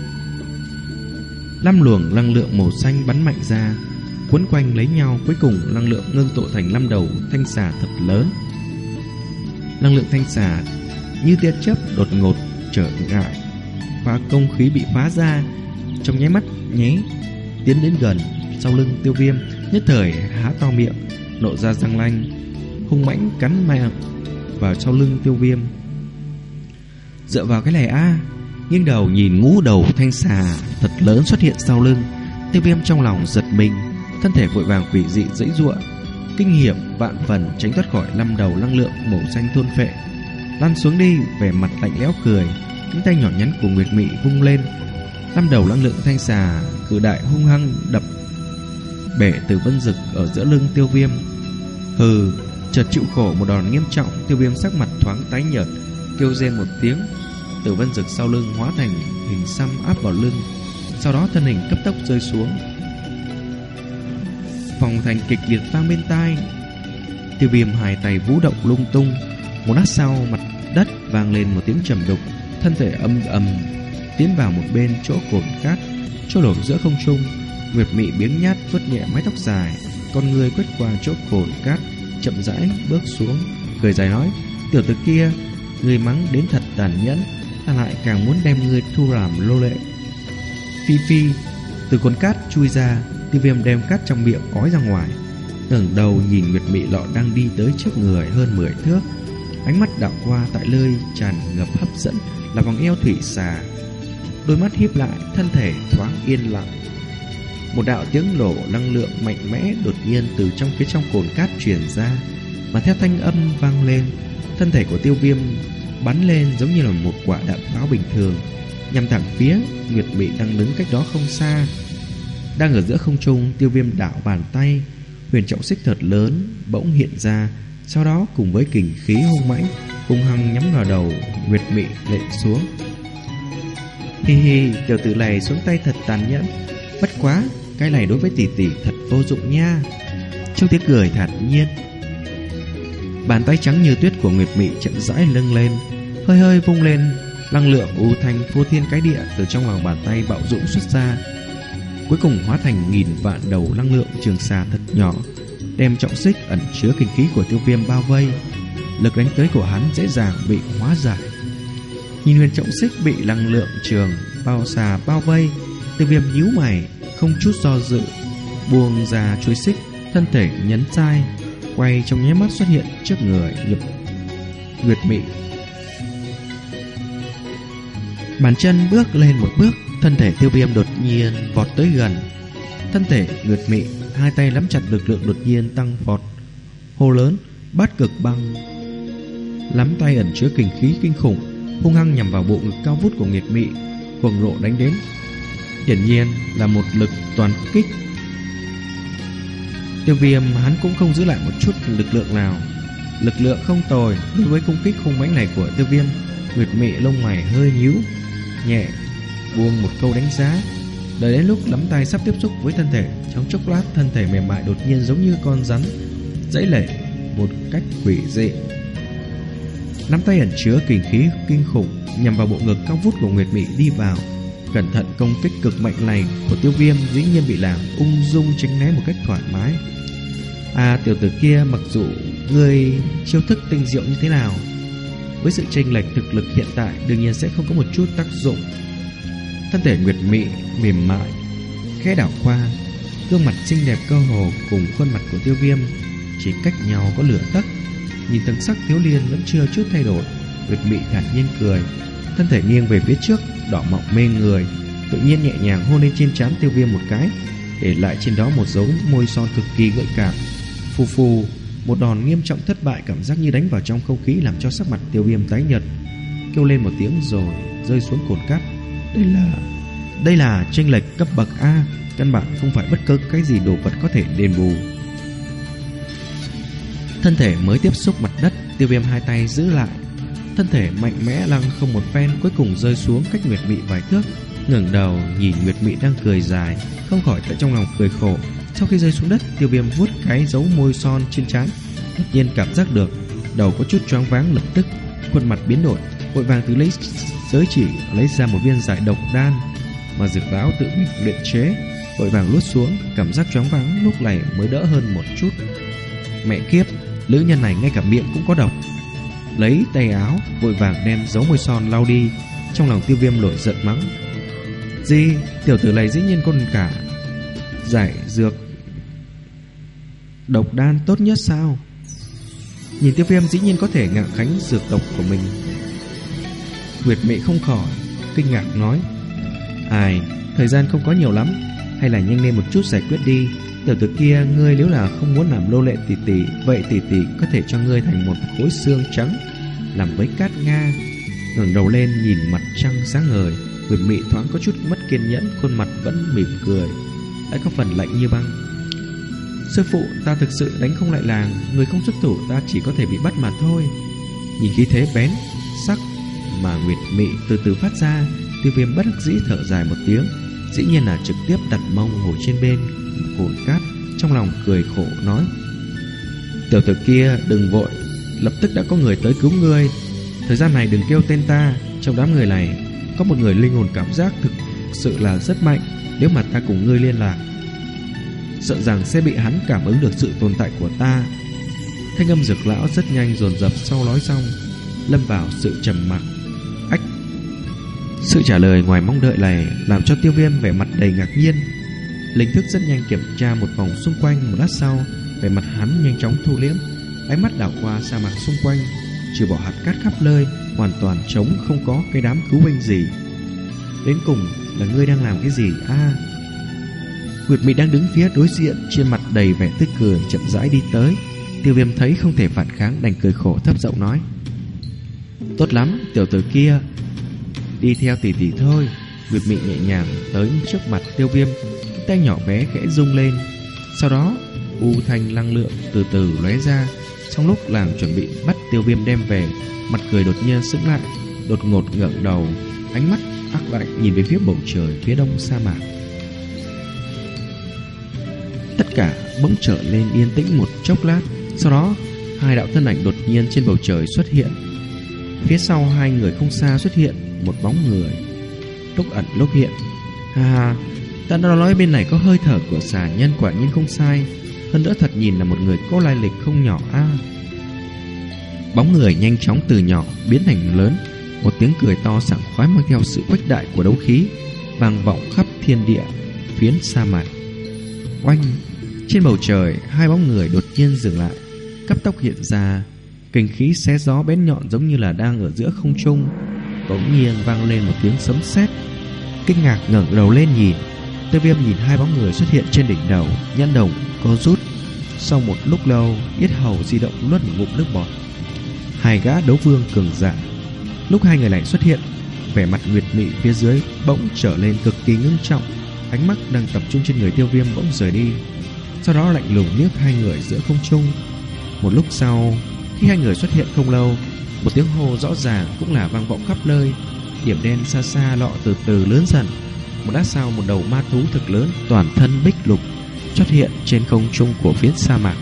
năm luồng năng lượng màu xanh bắn mạnh ra, quấn quanh lấy nhau, cuối cùng năng lượng ngưng tụ thành năm đầu thanh xà thật lớn. Năng lượng thanh xà như tia chớp đột ngột trở ngại, và công khí bị phá ra, trong nháy mắt nháy tiến đến gần sau lưng Tiêu Viêm, nhất thời há to miệng, lộ ra răng nanh, hung mãnh cắn mạnh vào sau lưng Tiêu Viêm. Dựa vào cái này a à, nghiêng đầu nhìn ngũ đầu thanh xà thật lớn xuất hiện sau lưng, Tiêu Viêm trong lòng giật mình, thân thể vội vàng quỷ dị giãy giụa, kinh hiểm vạn phần tránh thoát khỏi năm đầu năng lượng màu xanh thôn phệ. Lăn xuống đi, vẻ mặt lạnh lẽo cười, cánh tay nhỏ nhắn của Nguyệt Mị vung lên, năm đầu năng lượng thanh xà cự đại hung hăng đập bể Tử Vân Dực ở giữa lưng Tiêu Viêm. Hừ, chợt chịu khổ một đòn nghiêm trọng, Tiêu Viêm sắc mặt thoáng tái nhợt, kêu rên một tiếng, Tử Vân Dực sau lưng hóa thành hình xăm áp vào lưng, sau đó thân hình cấp tốc rơi xuống. Phòng thành kịch liệt vang bên tai. Tiêu Viêm hai tay vũ động lung tung. Một lát sau, mặt đất vang lên một tiếng trầm đục, thân thể âm ầm tiến vào một bên chỗ cồn cát trôi nổi giữa không trung. Nguyệt Mị biếng nhát vuốt nhẹ mái tóc dài, con người quét qua chỗ cồn cát, chậm rãi bước xuống, cười dài nói: "Tiểu tử kia, người mắng đến thật tàn nhẫn, ta lại càng muốn đem người thu làm lô lệ." Phi phi, từ cồn cát chui ra, Tiêu Viêm đem cát trong miệng ói ra ngoài, ngẩng đầu nhìn Nguyệt Mị lọ đang đi tới trước người hơn mười thước, ánh mắt đảo qua tại nơi tràn ngập hấp dẫn là vòng eo thủy xà, đôi mắt híp lại, thân thể thoáng yên lặng. Một đạo tiếng nổ năng lượng mạnh mẽ đột nhiên từ trong phía trong cồn cát truyền ra, mà theo thanh âm vang lên, thân thể của Tiêu Viêm bắn lên giống như là một quả đạn pháo bình thường, nhằm thẳng phía Nguyệt Mị đang đứng cách đó không xa. Đang ở giữa không trung, Tiêu Viêm đảo bàn tay, huyền trọng xích thật lớn bỗng hiện ra, sau đó cùng với kình khí hung mãnh hung hăng nhắm vào đầu Nguyệt Mị lệnh xuống. Hi hi, tiểu tử này xuống tay thật tàn nhẫn, bất quá cái này đối với tỷ tỷ thật vô dụng nha. Trong tiếng cười thản nhiên, bàn tay trắng như tuyết của Nguyệt Mị chậm rãi lưng lên, hơi hơi vung lên, năng lượng u thanh phô thiên cái địa từ trong lòng bàn tay bạo dũng xuất ra, cuối cùng hóa thành nghìn vạn đầu năng lượng trường xà thật nhỏ, đem trọng xích ẩn chứa kinh khí của Tiêu Viêm bao vây. Lực đánh tới của hắn dễ dàng bị hóa giải. Nhìn huyền trọng xích bị năng lượng trường bao xà bao vây, Tiêu Viêm nhíu mày, không chút do dự buông ra chuôi xích, thân thể nhấn sai, quay trong nháy mắt xuất hiện trước người nhập Nguyệt Mị. Bàn chân bước lên một bước, thân thể Tiêu Viêm đột nhiên vọt tới gần thân thể Nguyệt Mị, hai tay nắm chặt, lực lượng đột nhiên tăng vọt, hô lớn: "Bát cực băng!" Nắm tay ẩn chứa kình khí kinh khủng, hung hăng nhằm vào bộ ngực cao vút của Nguyệt Mị, cuồng nộ đánh đến. Hiển nhiên là một lực toàn kích. Tiêu Viêm hắn cũng không giữ lại một chút lực lượng nào, lực lượng không tồi. Đối với công kích hung mãnh này của Tiêu Viêm, Nguyệt Mị lông mày hơi nhíu, nhẹ buông một câu đánh giá. Đợi đến lúc nắm tay sắp tiếp xúc với thân thể, trong chốc lát thân thể mềm mại đột nhiên giống như con rắn giãy lệ một cách quỷ dị. Nắm tay ẩn chứa kình khí kinh khủng nhằm vào bộ ngực cao vút của Nguyệt Mị đi vào. Cẩn thận công kích cực mạnh này của Tiêu Viêm dĩ nhiên bị làm ung dung tránh né một cách thoải mái. À, tiểu tử kia, mặc dù ngươi chiêu thức tinh diệu như thế nào, với sự chênh lệch thực lực hiện tại đương nhiên sẽ không có một chút tác dụng. Thân thể Nguyệt Mị mềm mại khẽ đảo qua, gương mặt xinh đẹp cơ hồ cùng khuôn mặt của Tiêu Viêm chỉ cách nhau có lửa tấc. Nhìn thần sắc thiếu niên vẫn chưa chút thay đổi, Nguyệt Mị thản nhiên cười, thân thể nghiêng về phía trước, đỏ mọng mê người, tự nhiên nhẹ nhàng hôn lên trên trán Tiêu Viêm một cái, để lại trên đó một dấu môi son cực kỳ gợi cảm. Phù phù, một đòn nghiêm trọng thất bại, cảm giác như đánh vào trong không khí làm cho sắc mặt Tiêu Viêm tái nhợt, kêu lên một tiếng rồi rơi xuống cồn cát. Đây là đây là chênh lệch cấp bậc A, căn bản không phải bất cứ cái gì đồ vật có thể đền bù. Thân thể mới tiếp xúc mặt đất, Tiêu Viêm hai tay giữ lại, thân thể mạnh mẽ lăng không một phen, cuối cùng rơi xuống cách Nguyệt Mị vài thước. Ngẩng đầu nhìn Nguyệt Mị đang cười dài, không khỏi tại trong lòng cười khổ. Sau khi rơi xuống đất, Tiêu Viêm vuốt cái dấu môi son trên trán, đột nhiên cảm giác được đầu có chút choáng váng, lập tức khuôn mặt biến đổi, vội vàng từ lấy giới chỉ lấy ra một viên giải độc đan mà dược lão tự mình luyện chế, vội vàng luốt xuống. Cảm giác choáng váng lúc này mới đỡ hơn một chút. Mẹ kiếp, nữ nhân này ngay cả miệng cũng có độc. Lấy tay áo vội vàng đem dấu môi son lau đi. Trong lòng Tiêu Viêm nổi giận mắng: gì, tiểu tử này dĩ nhiên còn cả giải dược độc đan tốt nhất sao? Nhìn Tiêu Viêm dĩ nhiên có thể ngạo khánh dược độc của mình, Nguyệt Mị không khỏi kinh ngạc nói: ai, thời gian không có nhiều lắm, hay là nhanh lên một chút giải quyết đi. Tiểu tử kia, ngươi nếu là không muốn làm lô lệ tỷ tỷ, vậy tỷ tỷ có thể cho ngươi thành một khối xương trắng làm với cát Nga. Ngẩng đầu lên nhìn mặt trăng sáng ngời, Nguyệt Mị thoáng có chút mất kiên nhẫn, khuôn mặt vẫn mỉm cười, lại có phần lạnh như băng. Sư phụ, ta thực sự đánh không lại làng, người không xuất thủ ta chỉ có thể bị bắt mà thôi. Nhìn khí thế bén sắc mà Nguyệt Mị từ từ phát ra, Tiêu Viêm bất đắc dĩ thở dài một tiếng, dĩ nhiên là trực tiếp đặt mông ngồi trên bên cồn cát, trong lòng cười khổ nói: Tiểu tử kia đừng vội, lập tức đã có người tới cứu ngươi. Thời gian này đừng kêu tên ta. Trong đám người này có một người linh hồn cảm giác thực sự là rất mạnh. Nếu mà ta cùng ngươi liên lạc, sợ rằng sẽ bị hắn cảm ứng được sự tồn tại của ta. Thanh âm Dược lão rất nhanh dồn dập, sau nói xong lâm vào sự trầm mặc. Ách! Sự trả lời ngoài mong đợi này làm cho Tiêu Viêm vẻ mặt đầy ngạc nhiên. Linh thức rất nhanh kiểm tra một vòng xung quanh. Một lát sau, vẻ mặt hắn nhanh chóng thu liễm, ánh mắt đảo qua sa mạc xung quanh, trừ bỏ hạt cát khắp nơi, hoàn toàn trống, không có cái đám cứu binh gì. Đến cùng là ngươi đang làm cái gì a? À, Nguyệt Mị đang đứng phía đối diện, trên mặt đầy vẻ tươi cười, chậm rãi đi tới. Tiêu Viêm thấy không thể phản kháng, đành cười khổ thấp giọng nói: Tốt lắm, tiểu tử kia, đi theo tỷ tỷ thôi. Nguyệt Mị nhẹ nhàng tới trước mặt Tiêu Viêm, cái tay nhỏ bé khẽ rung lên. Sau đó u thanh năng lượng từ từ lóe ra. Trong lúc làm chuẩn bị bắt Tiêu Viêm đem về, mặt cười đột nhiên sững lại, đột ngột ngẩng đầu, ánh mắt ác lạnh nhìn về phía bầu trời phía đông sa mạc. Tất cả bỗng trở lên yên tĩnh một chốc lát. Sau đó hai đạo thân ảnh đột nhiên trên bầu trời xuất hiện. Phía sau hai người không xa xuất hiện một bóng người, lúc ẩn lúc hiện. Ha ha, ta đã nói bên này có hơi thở của xà nhân, quả nhiên không sai. Hơn nữa thật nhìn là một người có lai lịch không nhỏ a. À, bóng người nhanh chóng từ nhỏ biến thành lớn, một tiếng cười to sảng khoái mang theo sự khuếch đại của đấu khí vang vọng khắp thiên địa phiến sa mạc. Oanh! Trên bầu trời hai bóng người đột nhiên dừng lại, cấp tốc hiện ra, kình khí xé gió bén nhọn giống như là đang ở giữa không trung. Bỗng nhiên vang lên một tiếng sấm sét. Kinh ngạc ngẩng đầu lên nhìn, Tiêu Viêm nhìn hai bóng người xuất hiện trên đỉnh đầu, nhãn đồng co rút. Sau một lúc lâu, yết hầu di động nuốt một ngụm nước bọt. Hai gã đấu vương cường giả. Lúc hai người này xuất hiện, vẻ mặt Nguyệt Mị phía dưới bỗng trở lên cực kỳ ngưng trọng, ánh mắt đang tập trung trên người Tiêu Viêm bỗng rời đi, sau đó lạnh lùng liếc hai người giữa không trung. Một lúc sau, khi hai người xuất hiện không lâu, một tiếng hô rõ ràng cũng là vang vọng khắp nơi. Điểm đen xa xa lọ từ từ lớn dần. Một lát sau, một đầu ma thú thực lớn, toàn thân bích lục, xuất hiện trên không trung của phiến sa mạc.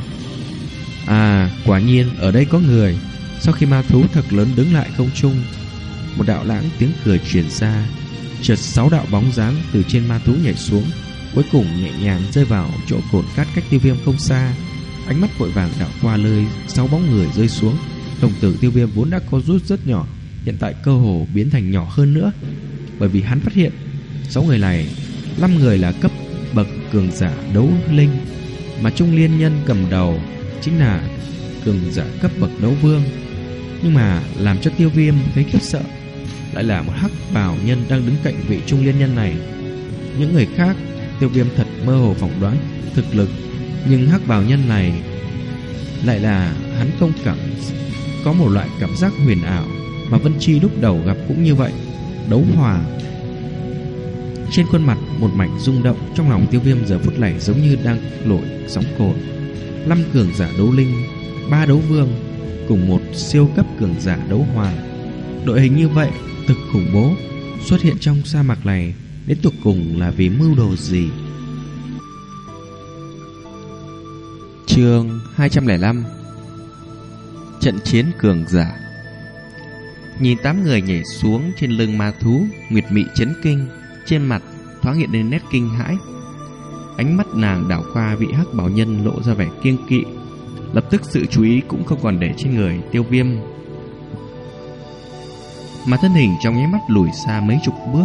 À, quả nhiên ở đây có người. Sau khi ma thú thật lớn đứng lại không trung, một đạo lãng tiếng cười truyền ra. Chợt sáu đạo bóng dáng từ trên ma thú nhảy xuống, cuối cùng nhẹ nhàng rơi vào chỗ cồn cát cách Tiêu Viêm không xa. Ánh mắt vội vàng đảo qua nơi sáu bóng người rơi xuống. Đồng tử Tiêu Viêm vốn đã có rút rất nhỏ, hiện tại cơ hồ biến thành nhỏ hơn nữa, bởi vì hắn phát hiện sáu người này, năm người là cấp bậc cường giả đấu linh, mà Trung Liên Nhân cầm đầu chính là cường giả cấp bậc đấu vương. Nhưng mà làm cho Tiêu Viêm thấy khiếp sợ lại là một hắc bào nhân đang đứng cạnh vị Trung Liên Nhân này. Những người khác Tiêu Viêm thật mơ hồ phỏng đoán thực lực, nhưng hắc bào nhân này lại là hắn không cảm có một loại cảm giác huyền ảo mà Vân Chi lúc đầu gặp cũng như vậy. Đấu hòa. Trên khuôn mặt một mảnh rung động, trong lòng Tiêu Viêm giờ phút này giống như đang nổi sóng cồn. Năm cường giả đấu linh, ba đấu vương cùng một siêu cấp cường giả đấu hòa. Đội hình như vậy thực khủng bố, xuất hiện trong sa mạc này đến tột cùng là vì mưu đồ gì? Chương hai trăm lẻ năm. Trận chiến cường giả. Nhìn tám người nhảy xuống trên lưng ma thú, Nguyệt Mị chấn kinh, trên mặt thoáng hiện lên nét kinh hãi. Ánh mắt nàng đảo qua vị hắc bảo nhân lộ ra vẻ kiêng kỵ, lập tức sự chú ý cũng không còn để trên người Tiêu Viêm, mà thân hình trong nháy mắt lùi xa mấy chục bước,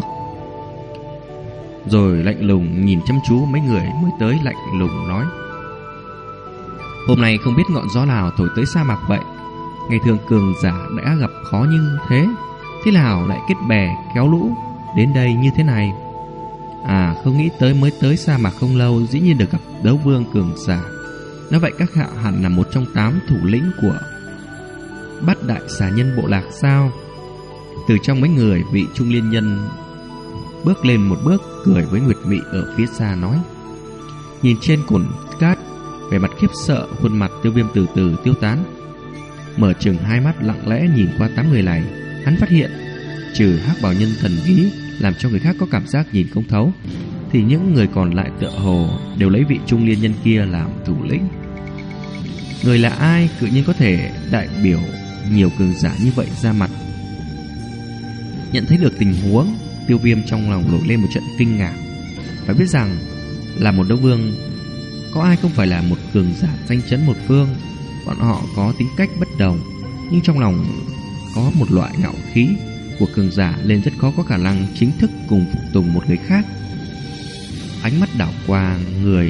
rồi lạnh lùng nhìn chăm chú mấy người mới tới, lạnh lùng nói: Hôm nay không biết ngọn gió nào thổi tới sa mạc vậy. Ngày thường cường giả đã gặp khó như thế, thế nào lại kết bè kéo lũ đến đây như thế này? À, không nghĩ tới mới tới sa mạc không lâu dĩ nhiên được gặp đấu vương cường giả. Nói vậy các hạ hẳn là một trong tám thủ lĩnh của bát đại xà nhân bộ lạc sao? Từ trong mấy người, vị Trung Liên Nhân bước lên một bước, cười với Nguyệt Mị ở phía xa nói. Nhìn trên cồn cát, vẻ mặt khiếp sợ, khuôn mặt Tiêu Viêm từ từ tiêu tán, mở chừng hai mắt lặng lẽ nhìn qua tám người này. Hắn phát hiện trừ hắc bảo nhân thần bí làm cho người khác có cảm giác nhìn không thấu, thì những người còn lại tựa hồ đều lấy vị trung niên nhân kia làm thủ lĩnh. Người là ai tự nhiên có thể đại biểu nhiều cường giả như vậy ra mặt? Nhận thấy được tình huống, Tiêu Viêm trong lòng nổi lên một trận kinh ngạc. Phải biết rằng là một đấu vương, có ai không phải là một cường giả danh chấn một phương. Bọn họ có tính cách bất đồng, nhưng trong lòng có một loại ngạo khí của cường giả, nên rất khó có khả năng chính thức cùng phục tùng một người khác. Ánh mắt đảo qua người,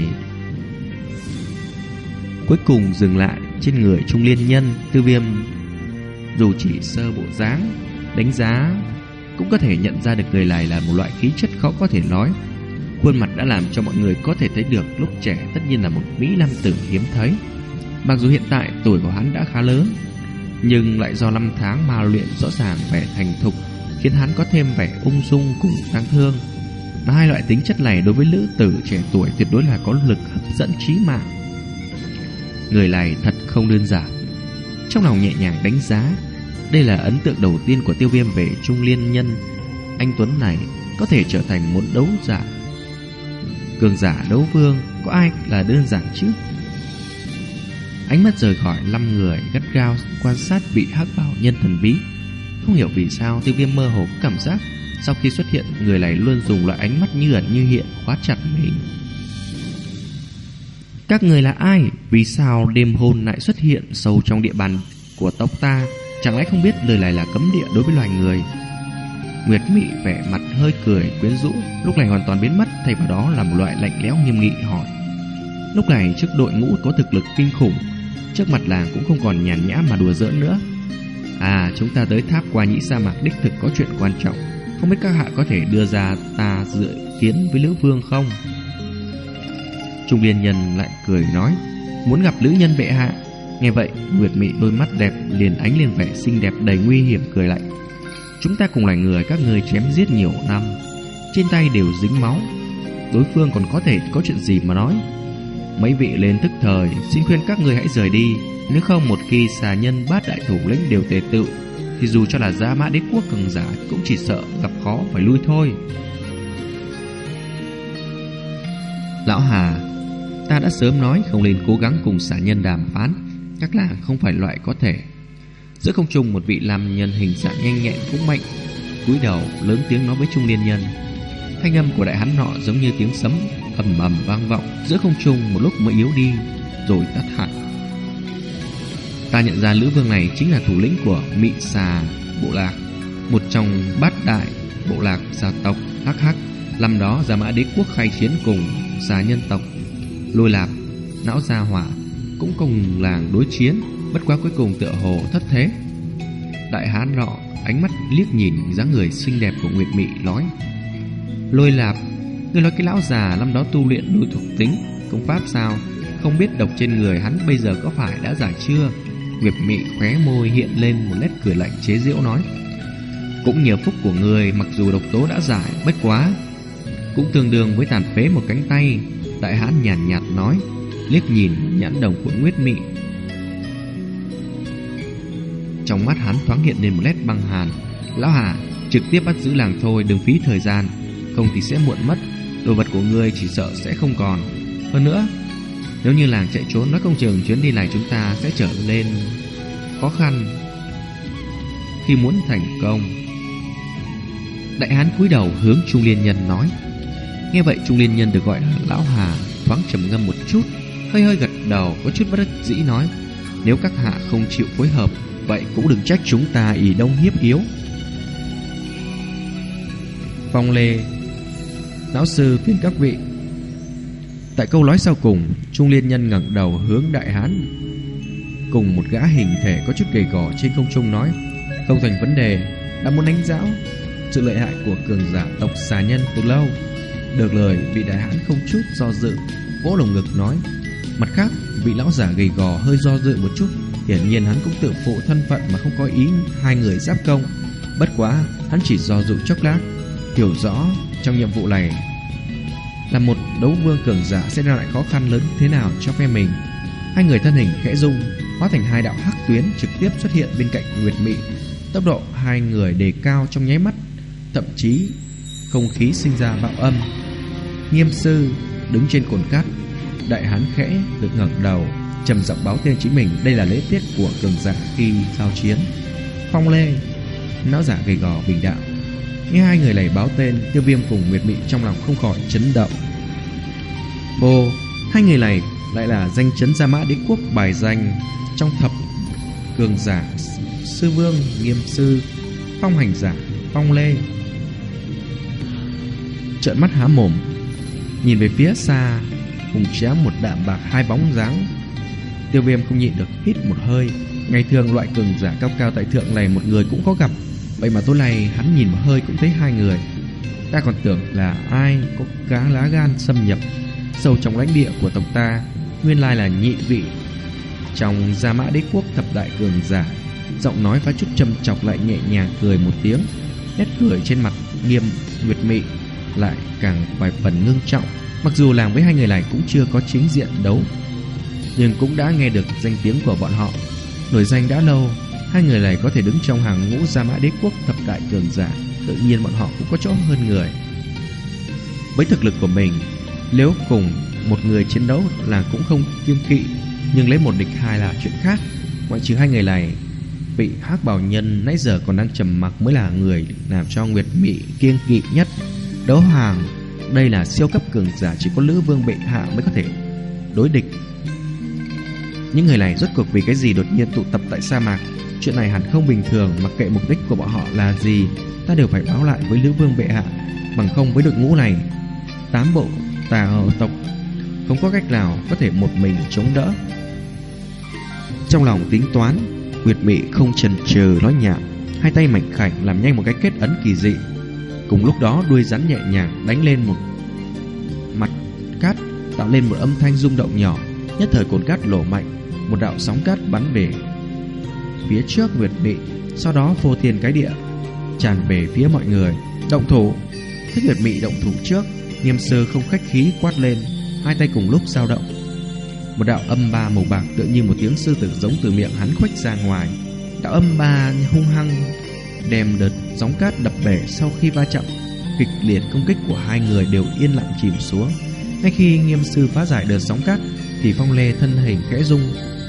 cuối cùng dừng lại trên người trung niên nhân. Tiêu Viêm dù chỉ sơ bộ dáng đánh giá cũng có thể nhận ra được người này là một loại khí chất khó có thể nói. Khuôn mặt đã làm cho mọi người có thể thấy được lúc trẻ tất nhiên là một mỹ nam tử hiếm thấy. Mặc dù hiện tại tuổi của hắn đã khá lớn, nhưng lại do năm tháng mà luyện rõ ràng vẻ thành thục, khiến hắn có thêm vẻ ung dung cùng đáng thương. Mà hai loại tính chất này đối với nữ tử trẻ tuổi tuyệt đối là có lực hấp dẫn chí mạng. Người này thật không đơn giản. Trong lòng nhẹ nhàng đánh giá, đây là ấn tượng đầu tiên của Tiêu Viêm về trung niên nhân anh tuấn này có thể trở thành một đấu giả. Cường giả đấu vương có ai là đơn giản chứ? Ánh mắt rời khỏi năm người, gắt gao quan sát vị hắc bảo nhân thần bí. Không hiểu vì sao Tiêu Viêm mơ hồ cảm giác sau khi xuất hiện, người này luôn dùng loại ánh mắt như ẩn như hiện khóa chặt mình. Các người là ai? Vì sao đêm hôn lại xuất hiện sâu trong địa bàn của tộc ta? Chẳng lẽ không biết lời này là cấm địa đối với loài người? Nguyệt Mị vẻ mặt hơi cười quyến rũ, lúc này hoàn toàn biến mất, thay vào đó là một loại lạnh lẽo nghiêm nghị hỏi. Lúc này trước đội ngũ có thực lực kinh khủng, trước mặt làng cũng không còn nhàn nhã mà đùa giỡn nữa. À, chúng ta tới tháp Qua Nhĩ sa mạc đích thực có chuyện quan trọng, không biết các hạ có thể đưa ra ta dự kiến với Lữ Vương không? Trung niên nhân lại cười nói, muốn gặp Lữ nhân bệ hạ. Nghe vậy, Nguyệt Mị đôi mắt đẹp liền ánh lên vẻ xinh đẹp đầy nguy hiểm, cười lạnh. Chúng ta cùng là người các ngươi chém giết nhiều năm, trên tay đều dính máu, đối phương còn có thể có chuyện gì mà nói? Mấy vị lên tức thời, xin khuyên các ngươi hãy rời đi. Nếu không, một khi xà nhân bát đại thủ lĩnh đều tề tựu, thì dù cho là Gia Mã Đế quốc cường giả cũng chỉ sợ gặp khó phải lui thôi. Lão Hà, ta đã sớm nói không nên cố gắng cùng xà nhân đàm phán, các làng không phải loại có thể. Giữa không trung, một vị nam nhân hình dạng nhanh nhẹn cũng mạnh, cúi đầu lớn tiếng nói với trung niên nhân. Thanh âm của đại hán nọ giống như tiếng sấm ầm ầm vang vọng giữa không trung, một lúc mới yếu đi rồi tắt hẳn. Ta nhận ra Lữ Vương này chính là thủ lĩnh của Mị Xà bộ lạc, một trong bát đại bộ lạc gia tộc. Hắc hắc, năm đó Gia Mã Đế quốc khai chiến cùng xà nhân tộc Lôi Lạp, Não Gia Hỏa cũng cùng làng đối chiến, bất quá cuối cùng tựa hồ thất thế. Đại hán nọ ánh mắt liếc nhìn dáng người xinh đẹp của Nguyệt Mị nói, Lôi Lạp, ngươi nói cái lão già năm đó tu luyện đôi thuộc tính công pháp sao? Không biết độc trên người hắn bây giờ có phải đã giải chưa? Nguyệt Mị khóe môi hiện lên một nét cười lạnh chế giễu nói, cũng nhờ phúc của người, mặc dù độc tố đã giải, bất quá cũng tương đương với tàn phế một cánh tay. Đại hán nhàn nhạt nói, liếc nhìn nhãn đồng của Nguyệt Mị. Trong mắt hắn thoáng hiện lên một nét băng hàn. Lão Hà, trực tiếp bắt giữ làng thôi, đừng phí thời gian, không thì sẽ muộn mất. Đồ vật của ngươi chỉ sợ sẽ không còn. Hơn nữa, nếu như làng chạy trốn, nói không chừng chuyến đi này chúng ta sẽ trở nên khó khăn khi muốn thành công. Đại hán cúi đầu hướng trung niên nhân nói. Nghe vậy, trung niên nhân được gọi là Lão Hà thoáng trầm ngâm một chút, hơi hơi gật đầu, có chút bất đắc dĩ nói, nếu các hạ không chịu phối hợp, vậy cũng đừng trách chúng ta ỷ đông hiếp yếu. Phong Lê, lão sư phiền các vị. Tại câu nói sau cùng, trung niên nhân ngẩng đầu hướng đại hán cùng một gã hình thể có chút gầy gò trên không trung nói, không thành vấn đề, đã muốn đánh giáo sự lợi hại của cường giả tộc xà nhân từ lâu. Được lời, vị đại hán không chút do dự vỗ lồng ngực nói. Mặt khác, vị lão giả gầy gò hơi do dự một chút, hiển nhiên hắn cũng tự phụ thân phận mà không có ý hai người giáp công. Bất quá, hắn chỉ do dự chốc lát, hiểu rõ trong nhiệm vụ này là một đấu vương cường giả sẽ đem lại khó khăn lớn thế nào cho phe mình. Hai người thân hình khẽ rung, hóa thành hai đạo hắc tuyến trực tiếp xuất hiện bên cạnh Nguyệt Mị. Tốc độ hai người đề cao trong nháy mắt, thậm chí không khí sinh ra bạo âm. Nghiêm sư đứng trên cồn cát, đại hán khẽ được ngẩng đầu, trầm giọng báo tên chính mình. Đây là lễ tiết của cường giả khi giao chiến. Phong Lê, lão giả gầy gò bình đạo. Nghe hai người này báo tên, Tiêu Viêm cùng Nguyệt Mị trong lòng không khỏi chấn động. Ồ, hai người này lại là danh chấn Gia Mã Đế quốc bài danh trong thập cường giả: Sư Vương Nghiêm sư, Phong hành giả Phong Lê. Trợn mắt há mồm nhìn về phía xa, cùng chéo một đạm bạc hai bóng dáng. Tiêu Viêm không nhịn được hít một hơi. Ngày thường loại cường giả cao cao tại thượng này một người cũng có gặp, vậy mà tối nay hắn nhìn một hơi cũng thấy hai người. Ta còn tưởng là ai có cá lá gan xâm nhập sâu trong lãnh địa của tộc ta, nguyên lai là nhị vị trong Gia Mã Đế quốc thập đại cường giả. Giọng nói có chút châm chọc lại nhẹ nhàng cười một tiếng. Nét cười trên mặt Nghiêm Nguyệt Mị lại càng vài phần ngưng trọng. Mặc dù làng với hai người này cũng chưa có chính diện đấu, nhưng cũng đã nghe được danh tiếng của bọn họ. Nổi danh đã lâu, hai người này có thể đứng trong hàng ngũ Gia Mã Đế quốc thập đại cường giả, tự nhiên bọn họ cũng có chỗ hơn người. Với thực lực của mình, nếu cùng một người chiến đấu là cũng không kiêng kỵ, nhưng lấy một địch hai là chuyện khác. Ngoại trừ hai người này, vị Hắc Bảo Nhân nãy giờ còn đang trầm mặc mới là người làm cho Nguyệt Mị kiêng kỵ nhất. Đấu hàng, đây là siêu cấp cường giả, chỉ có Lữ Vương bệ hạ mới có thể đối địch. Những người này rốt cuộc vì cái gì đột nhiên tụ tập tại sa mạc? Chuyện này hẳn không bình thường. Mặc kệ mục đích của bọn họ là gì, ta đều phải báo lại với Lữ Vương bệ hạ, bằng không với đội ngũ này, tám bộ tà tộc không có cách nào có thể một mình chống đỡ. Trong lòng tính toán, Nguyệt Mị không chần chừ nói nhảm, hai tay mảnh khảnh làm nhanh một cái kết ấn kỳ dị. Cùng lúc đó đuôi rắn nhẹ nhàng đánh lên một mặt cát, tạo lên một âm thanh rung động nhỏ. Nhất thời cồn cát nổ mạnh, một đạo sóng cát bắn về phía trước Nguyệt Mị, sau đó phô thiên cái địa tràn về phía mọi người. Động thủ! Thích Nguyệt Mị động thủ trước, Nghiêm sư không khách khí quát lên, hai tay cùng lúc dao động. Một đạo âm ba màu bạc tựa như một tiếng sư tử giống từ miệng hắn khuếch ra ngoài. Đạo âm ba hung hăng đem đợt sóng cát đập bể. Sau khi va chạm kịch liệt, công kích của hai người đều yên lặng chìm xuống. Ngay khi Nghiêm sư phá giải đợt sóng cát thì Phong Lê thân hình khẽ rung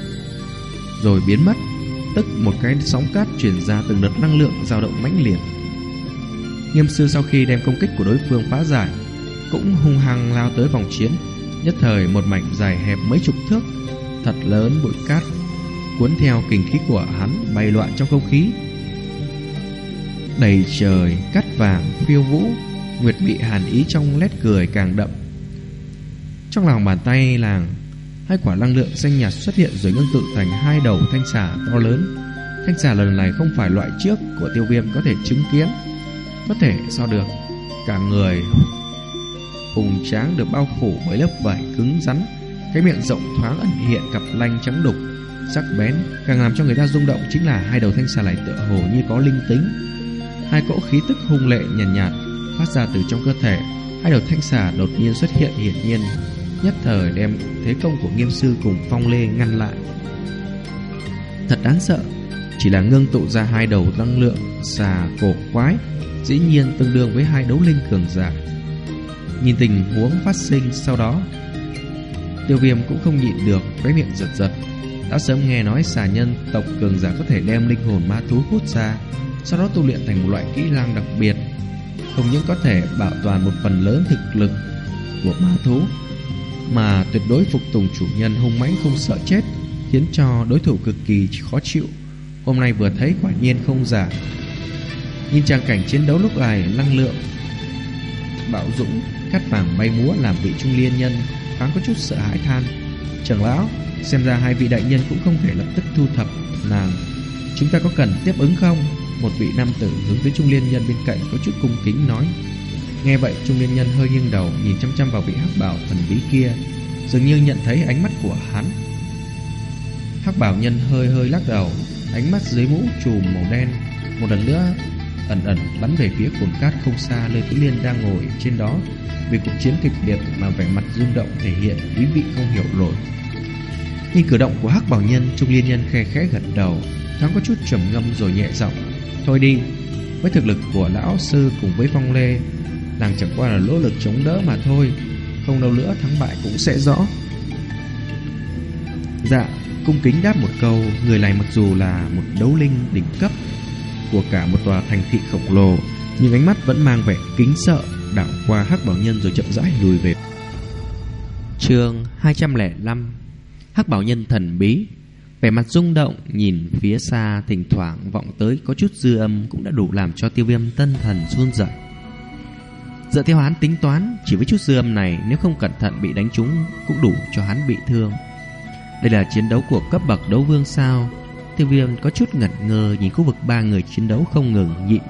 rồi biến mất, tức một cái sóng cát truyền ra từng đợt năng lượng dao động mãnh liệt. Nghiêm sư sau khi đem công kích của đối phương phá giải, cũng hung hăng lao tới vòng chiến. Nhất thời một mảnh dài hẹp mấy chục thước thật lớn bụi cát cuốn theo kình khí của hắn bay loạn trong không khí. Đầy trời cát vàng phiêu vũ. Nguyệt Mị hàn ý trong nét cười càng đậm. Trong lòng bàn tay làng, hai quả năng lượng xanh nhạt xuất hiện rồi ngưng tụ thành hai đầu thanh xà to lớn. Thanh xà lần này không phải loại trước của Tiêu Viêm có thể chứng kiến, có thể so được. Cả người hùng tráng được bao phủ bởi lớp vảy cứng rắn, cái miệng rộng thoáng ẩn hiện cặp lanh trắng đục sắc bén. Càng làm cho người ta rung động chính là hai đầu thanh xà này tựa hồ như có linh tính. Hai cỗ khí tức hung lệ nhàn nhạt, nhạt phát ra từ trong cơ thể. Hai đầu thanh xà đột nhiên xuất hiện, hiển nhiên nhất thời đem thế công của Nghiêm sư cùng Phong Lê ngăn lại. Thật đáng sợ, chỉ là ngưng tụ ra hai đầu năng lượng xà cổ quái, dĩ nhiên tương đương với hai đấu linh cường giả. Nhìn tình huống phát sinh sau đó, Tiêu Viêm cũng không nhịn được, cái miệng giật giật. Đã sớm nghe nói xà nhân tộc cường giả có thể đem linh hồn ma thú hút ra, sau đó tu luyện thành một loại kỹ năng đặc biệt, không những có thể bảo toàn một phần lớn thực lực của ma thú, mà tuyệt đối phục tùng chủ nhân hung mãnh không sợ chết, khiến cho đối thủ cực kỳ khó chịu. Hôm nay vừa thấy quả nhiên không giả. Nhìn trang cảnh chiến đấu lúc này, năng lượng bạo dũng, cát vàng bay múa làm vị trung niên nhân thoáng có chút sợ hãi than: Trưởng lão, xem ra hai vị đại nhân cũng không thể lập tức thu thập nàng. Chúng ta có cần tiếp ứng không? Một vị nam tử hướng tới trung niên nhân bên cạnh có chút cung kính nói. Nghe vậy, trung niên nhân hơi nghiêng đầu nhìn chăm chăm vào vị hắc bảo thần bí kia, dường như nhận thấy ánh mắt của hắn. Hắc bảo nhân hơi hơi lắc đầu, ánh mắt dưới mũ trùm màu đen một lần nữa ẩn ẩn bắn về phía cồn cát không xa nơi Tứ Liên đang ngồi trên đó. Vì cuộc chiến kịch liệt mà vẻ mặt rung động thể hiện ý vị không hiểu nổi. Nhìn cử động của hắc bảo nhân, trung niên nhân khe khẽ gật đầu, thoáng có chút trầm ngâm rồi nhẹ giọng: Thôi đi, với thực lực của lão sư cùng với Phong Lê, nàng chẳng qua là nỗ lực chống đỡ mà thôi. không lâu nữa thắng bại cũng sẽ rõ. Dạ, cung kính đáp một câu. Người này mặc dù là một đấu linh đỉnh cấp của cả một tòa thành thị khổng lồ, nhưng ánh mắt vẫn mang vẻ kính sợ, đảo qua Hắc Bảo Nhân rồi chậm rãi lùi về. Chương hai trăm lẻ năm. Hắc Bảo Nhân thần bí. Vẻ mặt rung động, nhìn phía xa, thỉnh thoảng vọng tới có chút dư âm cũng đã đủ làm cho Tiêu Viêm tâm thần run rẩy. Dựa theo hắn tính toán, chỉ với chút dư âm này, nếu không cẩn thận bị đánh trúng cũng đủ cho hắn bị thương. Đây là chiến đấu của cấp bậc đấu vương sao? Tiêu Viêm có chút ngẩn ngơ nhìn khu vực ba người chiến đấu không ngừng, nhịn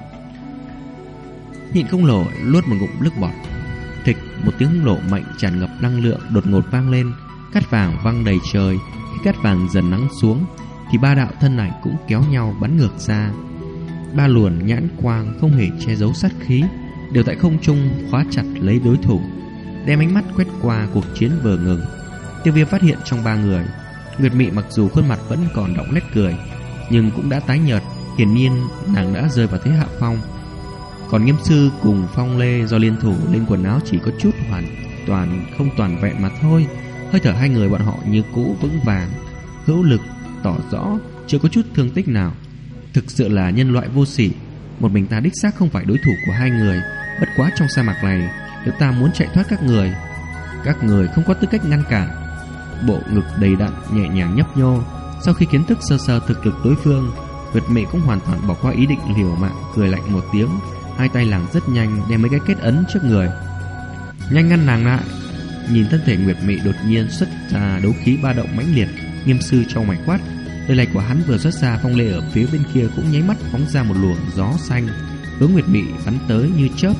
nhịn không nổi luốt một ngụm nước bọt. Thịch, một tiếng nổ mạnh tràn ngập năng lượng đột ngột vang lên, cát vàng văng đầy trời. Khi cát vàng dần lắng xuống thì ba đạo thân ảnh cũng kéo nhau bắn ngược ra. Ba luồn nhãn quang không hề che giấu sát khí, đều tại không trung khóa chặt lấy đối thủ, đem ánh mắt quét qua cuộc chiến vừa ngừng. Tiêu Viêm phát hiện trong ba người, Nguyệt Mị mặc dù khuôn mặt vẫn còn đọng nét cười, nhưng cũng đã tái nhợt, hiển nhiên nàng đã rơi vào thế hạ phong. Còn Nghiêm Sư cùng Phong Lê do liên thủ lên quần áo chỉ có chút hoàn toàn không toàn vẹn mà thôi. Hơi thở hai người bọn họ như cũ vững vàng, hữu lực, tỏ rõ chưa có chút thương tích nào. Thực sự là nhân loại vô sỉ. Một mình ta đích xác không phải đối thủ của hai người. Bất quá trong sa mạc này, nếu ta muốn chạy thoát các người, các người không có tư cách ngăn cản. Bộ ngực đầy đặn nhẹ nhàng nhấp nhô. Sau khi kiến thức sơ sơ thực lực đối phương, Nguyệt Mị cũng hoàn toàn bỏ qua ý định liều mạng, cười lạnh một tiếng, hai tay làng rất nhanh đem mấy cái kết ấn trước người, nhanh ngăn nàng lại. Nhìn thân thể Nguyệt Mị đột nhiên xuất ra đấu khí ba động mãnh liệt, Nghiêm Sư trong mày quát. Lời này của hắn vừa xuất ra, Phong Lê ở phía bên kia cũng nháy mắt phóng ra một luồng gió xanh hướng Nguyệt Mị bắn tới như chớp.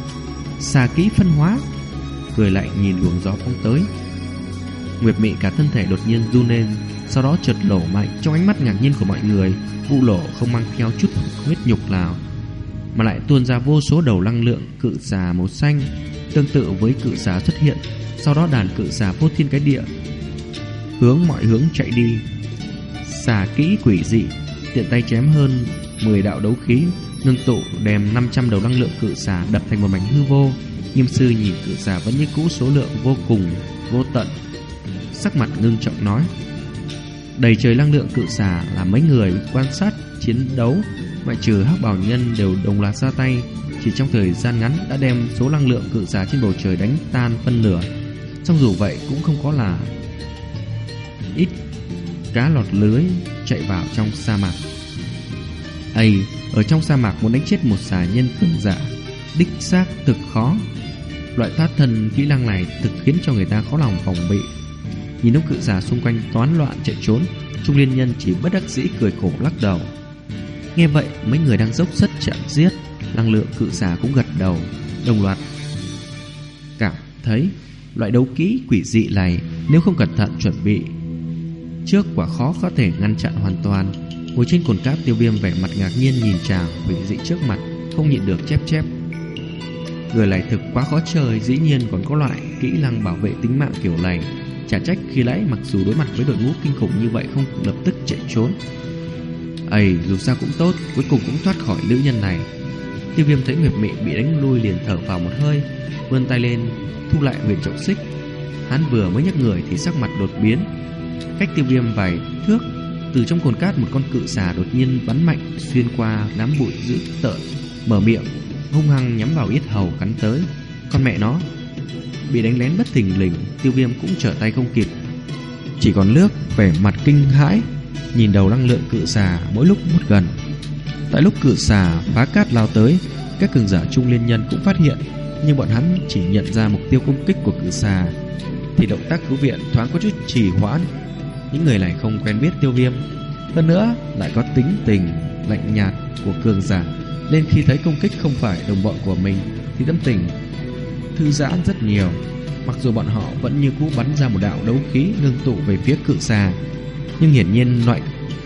Xà kỹ phân hóa. Cười lạnh nhìn luồng gió phóng tới, Nguyệt Mị cả thân thể đột nhiên run lên, sau đó chợt nổ mạnh. Trong ánh mắt ngạc nhiên của mọi người, vụ nổ không mang theo chút huyết nhục nào, mà lại tuôn ra vô số đầu năng lượng cự xà màu xanh, tương tự với cự xà xuất hiện. Sau đó đàn cự xà phô thiên cái địa, hướng mọi hướng chạy đi. Xà kỹ quỷ dị, tiện tay chém hơn mười đạo đấu khí, ngưng tụ đem năm trăm đầu năng lượng cự xà đập thành một mảnh hư vô. Nghiêm Sư nhìn cự xà vẫn như cũ, số lượng vô cùng vô tận, sắc mặt ngưng trọng nói: đầy trời năng lượng cự xà. Là mấy người quan sát chiến đấu, ngoại trừ Hắc Bảo Nhân đều đồng loạt ra tay, chỉ trong thời gian ngắn đã đem số năng lượng cự xà trên bầu trời đánh tan phân nửa. Song dù vậy cũng không có là ít cá lọt lưới chạy vào trong sa mạc. Ây, ở trong sa mạc muốn đánh chết một xà nhân cường giả đích xác thực khó. Loại thoát thân kỹ năng này thực khiến cho người ta khó lòng phòng bị. Nhìn đống cự xà xung quanh toán loạn chạy trốn, Trung Liên Nhân chỉ bất đắc dĩ cười khổ lắc đầu. Nghe vậy, mấy người đang dốc sức chặn giết năng lượng cự xà cũng gật đầu, đồng loạt cảm thấy loại đấu kỹ quỷ dị này nếu không cẩn thận chuẩn bị trước quả khó có thể ngăn chặn hoàn toàn. Ngồi trên cồn cát, Tiêu Viêm vẻ mặt ngạc nhiên nhìn chàng quỷ dị trước mặt, không nhịn được chép chép. Người này thực quá khó chơi, dĩ nhiên còn có loại kỹ năng bảo vệ tính mạng kiểu này. Chả trách khi nãy mặc dù đối mặt với đội ngũ kinh khủng như vậy không lập tức chạy trốn. Ây, dù sao cũng tốt, cuối cùng cũng thoát khỏi nữ nhân này. Tiêu Viêm thấy Nguyệt Mị bị đánh lui liền thở vào một hơi, vươn tay lên thu lại huyền trọng xích. Hắn vừa mới nhấc người thì sắc mặt đột biến. Cách Tiêu Viêm vài thước, từ trong cồn cát một con cự xà đột nhiên bắn mạnh xuyên qua đám bụi dữ tợn, mở miệng hung hăng nhắm vào yết hầu cắn tới. Con mẹ nó, bị đánh lén bất thình lình, Tiêu Viêm cũng trở tay không kịp, chỉ còn nước vẻ mặt kinh hãi nhìn đầu năng lượng cự xà mỗi lúc một gần. Tại lúc cự xà phá cát lao tới, các cường giả Trung Liên Nhân cũng phát hiện, nhưng bọn hắn chỉ nhận ra mục tiêu công kích của cự xà thì động tác cứu viện thoáng có chút trì hoãn. Những người này không quen biết Tiêu Viêm, hơn nữa lại có tính tình lạnh nhạt của cường giả, nên khi thấy công kích không phải đồng bọn của mình thì tâm tình thư giãn rất nhiều. Mặc dù bọn họ vẫn như cũ bắn ra một đạo đấu khí ngưng tụ về phía cự xà, nhưng hiển nhiên loại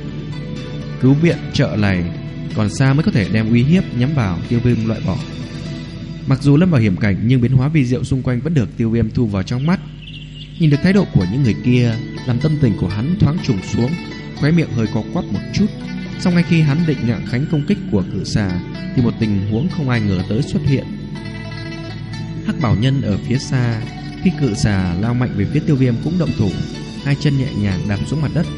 cứu viện trợ này còn xa mới có thể đem uy hiếp nhắm vào Tiêu Viêm loại bỏ. Mặc dù lâm vào hiểm cảnh, nhưng biến hóa vi diệu xung quanh vẫn được Tiêu Viêm thu vào trong mắt. Nhìn được thái độ của những người kia, làm tâm tình của hắn thoáng trùng xuống, khóe miệng hơi co quắp một chút. Sau ngay khi hắn định ngạng khánh công kích của cự xà thì một tình huống không ai ngờ tới xuất hiện. Hắc Bảo Nhân ở phía xa Khi cự xà lao mạnh về phía Tiêu Viêm cũng động thủ, hai chân nhẹ nhàng đạp xuống mặt đất,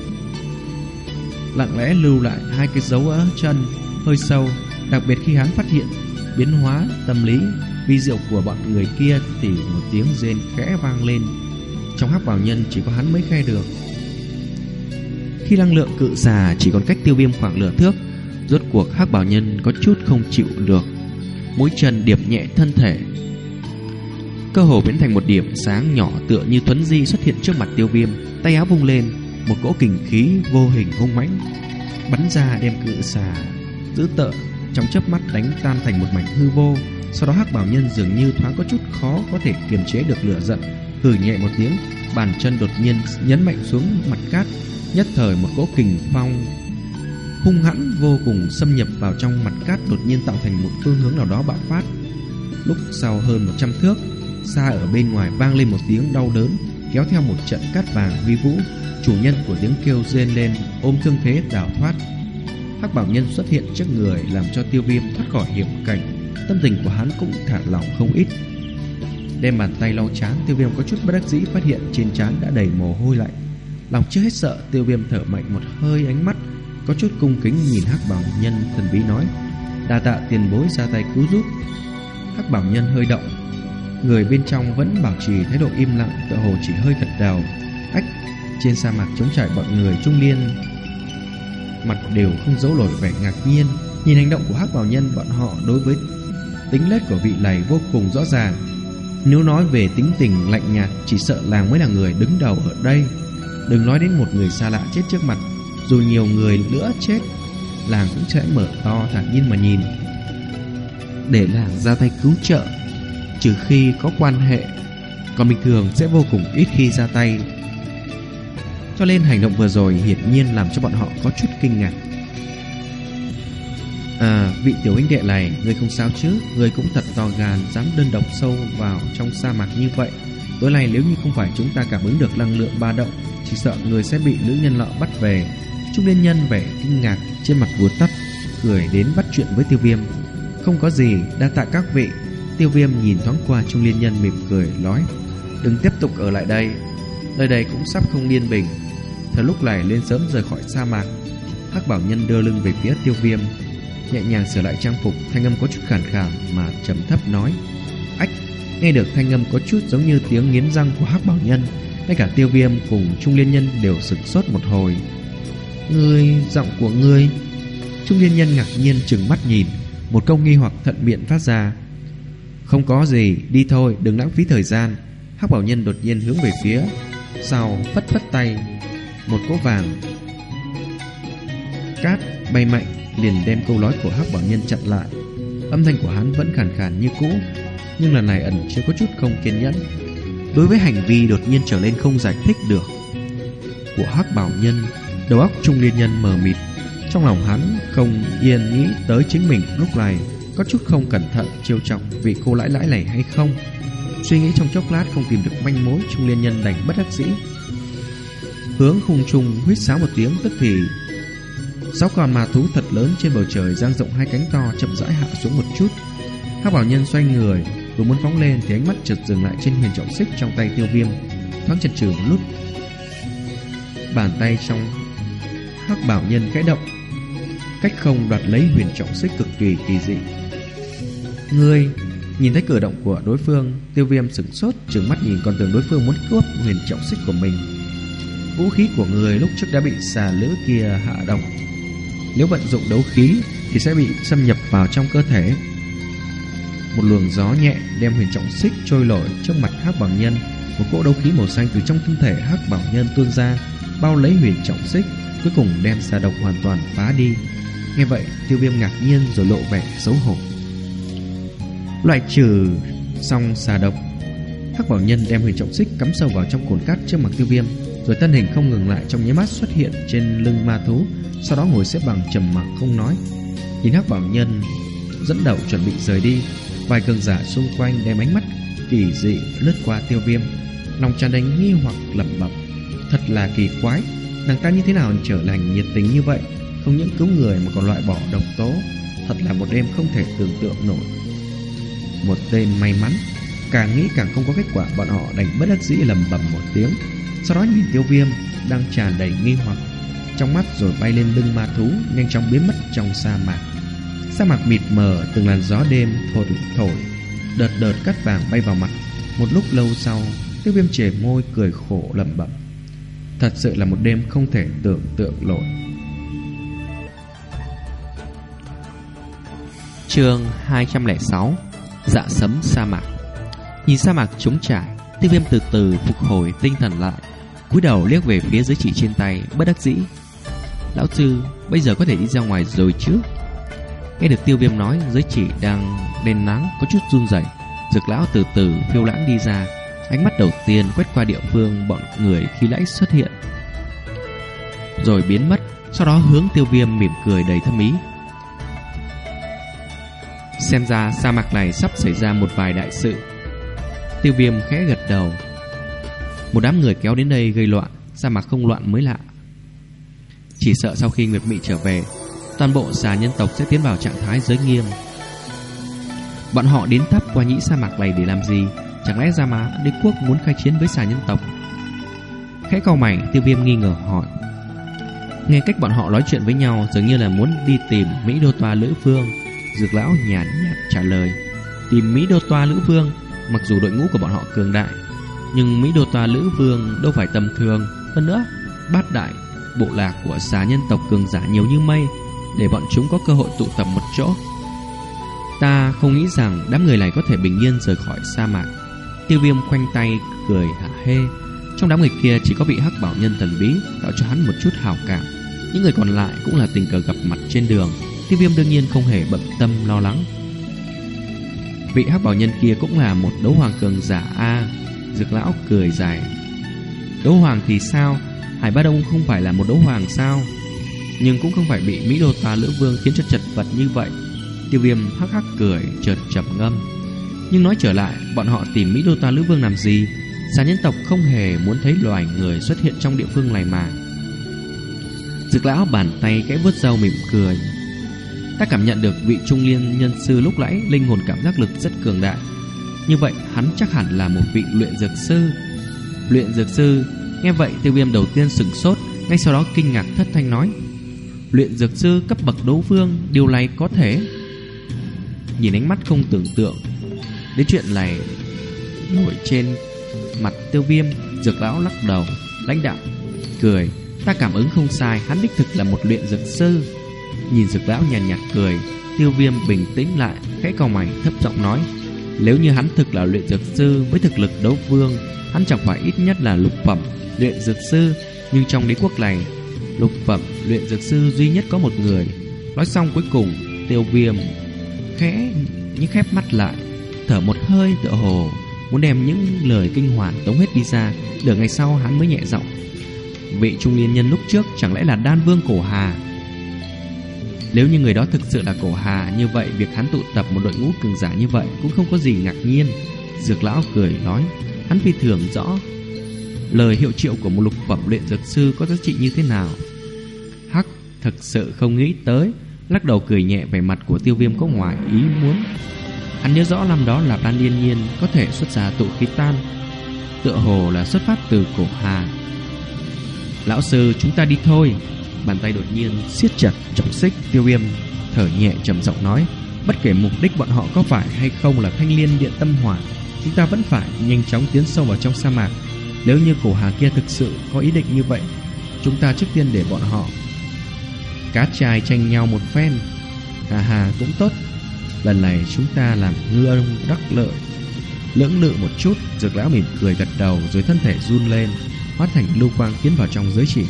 lặng lẽ lưu lại hai cái dấu ở chân hơi sâu. Đặc biệt khi hắn phát hiện biến hóa tâm lý vi diệu của bọn người kia thì một tiếng rên khẽ vang lên. Trong Hắc Bào Nhân chỉ có hắn mới nghe được. Khi năng lượng cự xà chỉ còn cách Tiêu Viêm khoảng nửa thước, rốt cuộc Hắc Bào Nhân có chút không chịu được, mũi chân điệp nhẹ thân thể, cơ hồ biến thành một điểm sáng nhỏ tựa như thuấn di xuất hiện trước mặt Tiêu Viêm. Tay áo vung lên, một cỗ kình khí vô hình hung mãnh bắn ra, đem cự xà dữ tợn trong chớp mắt đánh tan thành một mảnh hư vô. Sau đó Hắc Bào Nhân dường như thoáng có chút khó có thể kiềm chế được lửa giận, hừ nhẹ một tiếng, bàn chân đột nhiên nhấn mạnh xuống mặt cát. Nhất thời một cỗ kình phong hung hãn vô cùng xâm nhập vào trong mặt cát, đột nhiên tạo thành một phương hướng nào đó bạo phát. Lúc sau hơn một trăm thước, xa ở bên ngoài vang lên một tiếng đau đớn, kéo theo một trận cát vàng huy vũ. Chủ nhân của tiếng kêu rên lên, ôm thương thế đào thoát. Hắc Bào Nhân xuất hiện trước người, làm cho Tiêu Viêm thoát khỏi hiểm cảnh. Tâm tình của hắn cũng thả lỏng không ít. Đem bàn tay lau trán, Tiêu Viêm có chút bất đắc dĩ phát hiện trên trán đã đầy mồ hôi lạnh. Lòng chưa hết sợ, Tiêu Viêm thở mạnh một hơi, ánh mắt có chút cung kính nhìn Hắc Bào Nhân thần bí nói: đa tạ tiền bối ra tay cứu giúp. Hắc Bào Nhân hơi động, người bên trong vẫn bảo trì thái độ im lặng, tựa hồ chỉ hơi gật đầu. Ách. Trên sa mạc trống trải, bọn người trung niên mặt đều không giấu nổi vẻ ngạc nhiên. Nhìn hành động của Hắc Bào Nhân, bọn họ đối với tính nết của vị này vô cùng rõ ràng. Nếu nói về tính tình lạnh nhạt, chỉ sợ làng mới là người đứng đầu ở đây. Đừng nói đến một người xa lạ chết trước mặt, dù nhiều người nữa chết, làng cũng sẽ mở to thản nhiên mà nhìn. Để làng ra tay cứu trợ, trừ khi có quan hệ, còn bình thường sẽ vô cùng ít khi ra tay. Cho nên hành động vừa rồi hiển nhiên làm cho bọn họ có chút kinh ngạc. À, vị tiểu huynh đệ này, ngươi không sao chứ? Ngươi cũng thật to gan, dám đơn độc sâu vào trong sa mạc như vậy. Tối nay nếu như không phải chúng ta cảm ứng được năng lượng ba động, chỉ sợ người sẽ bị nữ nhân lọ bắt về. Trung niên nhân vẻ kinh ngạc trên mặt vụt tắt, cười đến bắt chuyện với Tiêu Viêm. Không có gì, đa tạ các vị. Tiêu Viêm nhìn thoáng qua trung niên nhân mỉm cười nói: đừng tiếp tục ở lại đây, nơi đây cũng sắp không yên bình. Thời lúc này lên sớm rời khỏi sa mạc. Hắc Bảo Nhân đưa lưng về phía Tiêu Viêm, nhẹ nhàng sửa lại trang phục, thanh âm có chút khàn khàn mà trầm thấp nói: ách. Nghe được thanh âm có chút giống như tiếng nghiến răng của Hắc Bảo Nhân, ngay cả Tiêu Viêm cùng trung niên nhân đều sửng sốt một hồi. Ngươi, giọng của ngươi? Trung niên nhân ngạc nhiên trừng mắt nhìn, một câu nghi hoặc thuận miệng phát ra: không có gì, đi thôi, đừng lãng phí thời gian. Hắc Bảo Nhân đột nhiên hướng về phía sau phất phất tay, một cỗ vàng cát bay mạnh liền đem câu nói của Hắc Bảo Nhân chặn lại. Âm thanh của hắn vẫn khàn khàn như cũ, nhưng lần này ẩn chứa có chút không kiên nhẫn. Đối với hành vi đột nhiên trở nên không giải thích được của Hắc Bảo Nhân, đầu óc trung niên nhân mờ mịt. Trong lòng hắn không yên nghĩ tới chính mình lúc này có chút không cẩn thận trêu chọc vị cô lãi lãi này hay không. Suy nghĩ trong chốc lát không tìm được manh mối, trung niên nhân đành bất đắc dĩ hướng khung trung huýt sáo một tiếng, tức thì sáu con ma thú thật lớn trên bầu trời dang rộng hai cánh to chậm rãi hạ xuống một chút. Hắc Bảo Nhân xoay người vừa muốn phóng lên thì ánh mắt chợt dừng lại trên huyền trọng xích trong tay Tiêu Viêm, thoáng chần chừ một lúc. Bàn tay trong Hắc Bảo Nhân khẽ động, cách không đoạt lấy huyền trọng xích cực kỳ kỳ dị. Ngươi? Nhìn thấy cử động của đối phương, Tiêu Viêm sửng sốt, trừng mắt nhìn, còn tưởng đối phương muốn cướp huyền trọng xích của mình. Vũ khí của người lúc trước đã bị xà lữ kia hạ độc, nếu vận dụng đấu khí thì sẽ bị xâm nhập vào trong cơ thể. Một luồng gió nhẹ đem huyền trọng xích trôi nổi trước mặt Hắc Bảo Nhân. Một cỗ đấu khí màu xanh từ trong thân thể Hắc Bảo Nhân tuôn ra, bao lấy huyền trọng xích, cuối cùng đem xà độc hoàn toàn phá đi. Nghe vậy, Tiêu Viêm ngạc nhiên rồi lộ vẻ xấu hổ. Loại trừ xong xà độc, Hắc Bảo Nhân đem huyền trọng xích cắm sâu vào trong cồn cát trước mặt Tiêu Viêm, rồi thân hình không ngừng lại trong nháy mắt xuất hiện trên lưng ma thú, sau đó ngồi xếp bằng trầm mặc không nói. Nhìn Hắc Bảo Nhân dẫn đầu chuẩn bị rời đi, vài cường giả xung quanh đem ánh mắt kỳ dị lướt qua Tiêu Viêm, lòng tràn đầy nghi hoặc lẩm bẩm: thật là kỳ quái, nàng ta như thế nào trở thành nhiệt tình như vậy, không những cứu người mà còn loại bỏ độc tố, thật là một đêm không thể tưởng tượng nổi. Một đêm may mắn. Càng nghĩ càng không có kết quả, bọn họ đành bất đắc dĩ lầm bầm một tiếng. Sau đó nhìn Tiêu Viêm đang tràn đầy nghi hoặc trong mắt, rồi bay lên lưng ma thú, nhanh chóng biến mất trong sa mạc. Sa mạc mịt mờ, từng làn gió đêm thổi thổi, đợt đợt cát vàng bay vào mặt. Một lúc lâu sau, Tiêu Viêm chề môi cười khổ lẩm bẩm: thật sự là một đêm không thể tưởng tượng nổi. Chương hai trăm lẻ sáu: Dạ sấm sa mạc. Nhìn sa mạc trống trải, Tiêu Viêm từ từ phục hồi tinh thần lại, cúi đầu liếc về phía giới chỉ trên tay, bất đắc dĩ: lão sư, bây giờ có thể đi ra ngoài rồi chứ? Nghe được Tiêu Viêm nói, giới chỉ đang đen nắng có chút run rẩy. Dược lão từ từ phiêu lãng đi ra, ánh mắt đầu tiên quét qua địa phương bọn người khi nãy xuất hiện, rồi biến mất. Sau đó hướng Tiêu Viêm mỉm cười đầy thâm ý: xem ra sa mạc này sắp xảy ra một vài đại sự. Tiêu Viêm khẽ gật đầu. Một đám người kéo đến đây gây loạn, sa mạc không loạn mới lạ. Chỉ sợ sau khi Nguyệt Mị trở về, toàn bộ xà nhân tộc sẽ tiến vào trạng thái giới nghiêm. Bọn họ đến tháp qua nhĩ sa mạc này để làm gì? Chẳng lẽ Gia Mã Đế quốc muốn khai chiến với xà nhân tộc? Khẽ cau mày, Tiêu Viêm nghi ngờ hỏi. Nghe cách bọn họ nói chuyện với nhau, dường như là muốn đi tìm Mỹ Đô Toa Lữ Vương. Dược lão nhàn nhạt trả lời: tìm Mỹ Đô Toa Lữ Vương? Mặc dù đội ngũ của bọn họ cường đại, nhưng Mỹ Đô Toa Lữ Vương đâu phải tầm thường. Hơn nữa, bát đại bộ lạc của xà nhân tộc cường giả nhiều như mây, để bọn chúng có cơ hội tụ tập một chỗ. Ta không nghĩ rằng đám người này có thể bình yên rời khỏi sa mạc. Tiêu Viêm khoanh tay cười hả hê. Trong đám người kia chỉ có vị Hắc Bảo Nhân thần bí tạo cho hắn một chút hảo cảm. Những người còn lại cũng là tình cờ gặp mặt trên đường. Tiêu Viêm đương nhiên không hề bận tâm lo lắng. Vị Hắc Bảo Nhân kia cũng là một đấu hoàng cường giả a. À, Dược lão cười dài. Đấu hoàng thì sao? Hải Ba Đông không phải là một đấu hoàng sao? Nhưng cũng không phải bị Mỹ Đô Toa Lữ Vương khiến cho chật vật như vậy. Tiêu Viêm hắc hắc cười, chợt trầm ngâm. Nhưng nói trở lại, bọn họ tìm Mỹ Đô Toa Lữ Vương làm gì? Xà nhân tộc không hề muốn thấy loài người xuất hiện trong địa phương này mà. Dược lão bàn tay kẽ vuốt râu mỉm cười. Ta cảm nhận được vị trung niên nhân sư lúc nãy linh hồn cảm giác lực rất cường đại. Như vậy hắn chắc hẳn là một vị luyện dược sư. Luyện dược sư? Nghe vậy Tiêu Viêm đầu tiên sửng sốt, ngay sau đó kinh ngạc thất thanh nói: luyện dược sư cấp bậc đấu vương, điều này có thể? Nhìn ánh mắt không tưởng tượng đến chuyện này nổi trên mặt Tiêu Viêm, Dược lão lắc đầu lãnh đạm cười: ta cảm ứng không sai, hắn đích thực là một luyện dược sư. Nhìn Dược lão nhàn nhạt, nhạt cười, Tiêu Viêm bình tĩnh lại, khẽ cau mày thấp giọng nói: nếu như hắn thực là luyện dược sư với thực lực đấu vương, hắn chẳng phải ít nhất là lục phẩm luyện dược sư. Nhưng trong đế quốc này, lục phẩm luyện dược sư duy nhất có một người. Nói xong cuối cùng, Tiêu Viêm khẽ nhếch khép mắt lại, thở một hơi tựa hồ muốn đem những lời kinh hoàn tống hết đi ra. Nửa ngày sau hắn mới nhẹ giọng: vị trung niên nhân lúc trước chẳng lẽ là Đan Vương Cổ Hà? Nếu như người đó thực sự là Cổ Hà, như vậy việc hắn tụ tập một đội ngũ cường giả như vậy cũng không có gì ngạc nhiên. Dược lão cười nói: hắn phi thường rõ lời hiệu triệu của một lục phẩm luyện dược sư có giá trị như thế nào. Hắc, thực sự không nghĩ tới. Lắc đầu cười nhẹ, vẻ mặt của Tiêu Viêm có ngoài ý muốn. Hắn nhớ rõ năm đó là Ban Liên Nhiên có thể xuất ra tụ khí tan, tựa hồ là xuất phát từ Cổ Hà. Lão sư, chúng ta đi thôi. Bàn tay đột nhiên siết chặt trọng xích. Tiêu Viêm thở nhẹ trầm giọng nói: bất kể mục đích bọn họ có phải hay không là Thanh Liên Điện Tâm Hỏa, chúng ta vẫn phải nhanh chóng tiến sâu vào trong sa mạc. Nếu như Cổ Hà kia thực sự có ý định như vậy, chúng ta trước tiên để bọn họ cá trai tranh nhau một phen. Hà hà, cũng tốt. Lần này chúng ta làm ngư ông đắc lợi. Lưỡng lự một chút, Dược lão mỉm cười gật đầu, rồi thân thể run lên, hóa thành lưu quang tiến vào trong giới chỉ,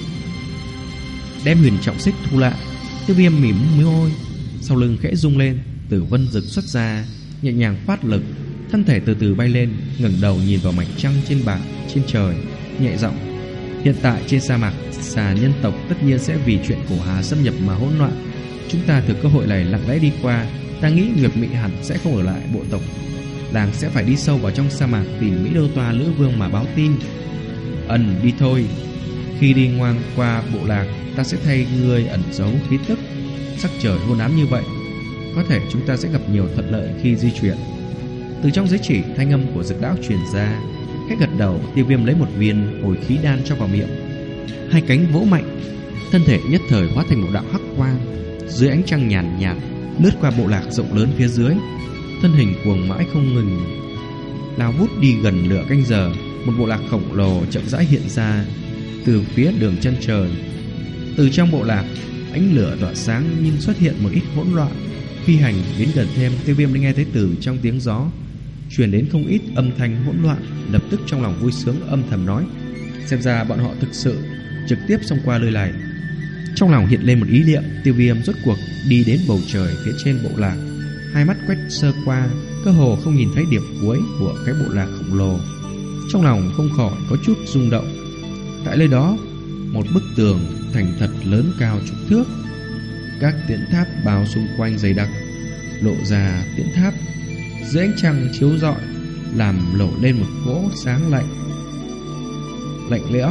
đem huyền trọng xích thu lại. Tiêu Viêm mỉm môi, sau lưng khẽ rung lên, Tử Vân Dực xuất ra, nhẹ nhàng phát lực, thân thể từ từ bay lên, ngẩng đầu nhìn vào mảnh trăng trên bảng trên trời, nhẹ giọng: hiện tại trên sa mạc, xà nhân tộc tất nhiên sẽ vì chuyện Cổ Hà xâm nhập mà hỗn loạn. Chúng ta thừa cơ hội này lặng lẽ đi qua. Ta nghĩ Nguyệt Mị hẳn sẽ không ở lại bộ tộc, làng sẽ phải đi sâu vào trong sa mạc tìm Mỹ Đô Toa Lữ Vương mà báo tin. Ẩn đi thôi. Khi đi ngoan qua bộ lạc, ta sẽ thay ngươi ẩn giấu khí tức. Sắc trời hôn ám như vậy, có thể chúng ta sẽ gặp nhiều thuận lợi khi di chuyển. Từ trong giới chỉ, thanh âm của Dực Lão truyền ra. Khẽ gật đầu, Tiêu Viêm lấy một viên hồi khí đan cho vào miệng. Hai cánh vỗ mạnh, thân thể nhất thời hóa thành một đạo hắc quang. Dưới ánh trăng nhàn nhạt, lướt qua bộ lạc rộng lớn phía dưới. Thân hình cuồng mãi không ngừng, lao vút đi gần nửa canh giờ. Một bộ lạc khổng lồ chậm rãi hiện ra từ phía đường chân trời. Từ trong bộ lạc, ánh lửa tỏa sáng nhưng xuất hiện một ít hỗn loạn. Phi hành đến gần thêm, Tiêu Viêm đã nghe thấy từ trong tiếng gió truyền đến không ít âm thanh hỗn loạn. Lập tức trong lòng vui sướng âm thầm nói, xem ra bọn họ thực sự trực tiếp xông qua nơi này. Trong lòng hiện lên một ý niệm, Tiêu Viêm rốt cuộc đi đến bầu trời phía trên bộ lạc. Hai mắt quét sơ qua, cơ hồ không nhìn thấy điểm cuối của cái bộ lạc khổng lồ. Trong lòng không khỏi có chút rung động. Tại nơi đó, một bức tường thành thật lớn cao chục thước, các tiễn tháp bao xung quanh dày đặc, lộ ra tiễn tháp dưới ánh trăng chiếu rọi, làm lộ lên một cỗ sáng lạnh lạnh lẽo.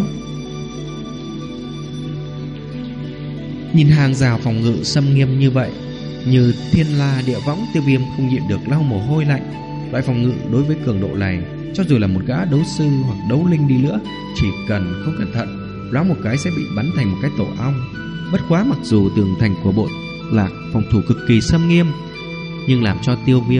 Nhìn hàng rào phòng ngự xâm nghiêm như vậy, như thiên la địa võng, Tiêu Viêm không nhịn được lau mồ hôi lạnh. Loại phòng ngự đối với cường độ này, cho dù là một gã đấu sư hoặc đấu linh đi nữa, chỉ cần không cẩn thận, loáng một cái sẽ bị bắn thành một cái tổ ong. Bất quá mặc dù tường thành của bộ lạc phòng thủ cực kỳ xâm nghiêm, nhưng làm cho Tiêu Viêm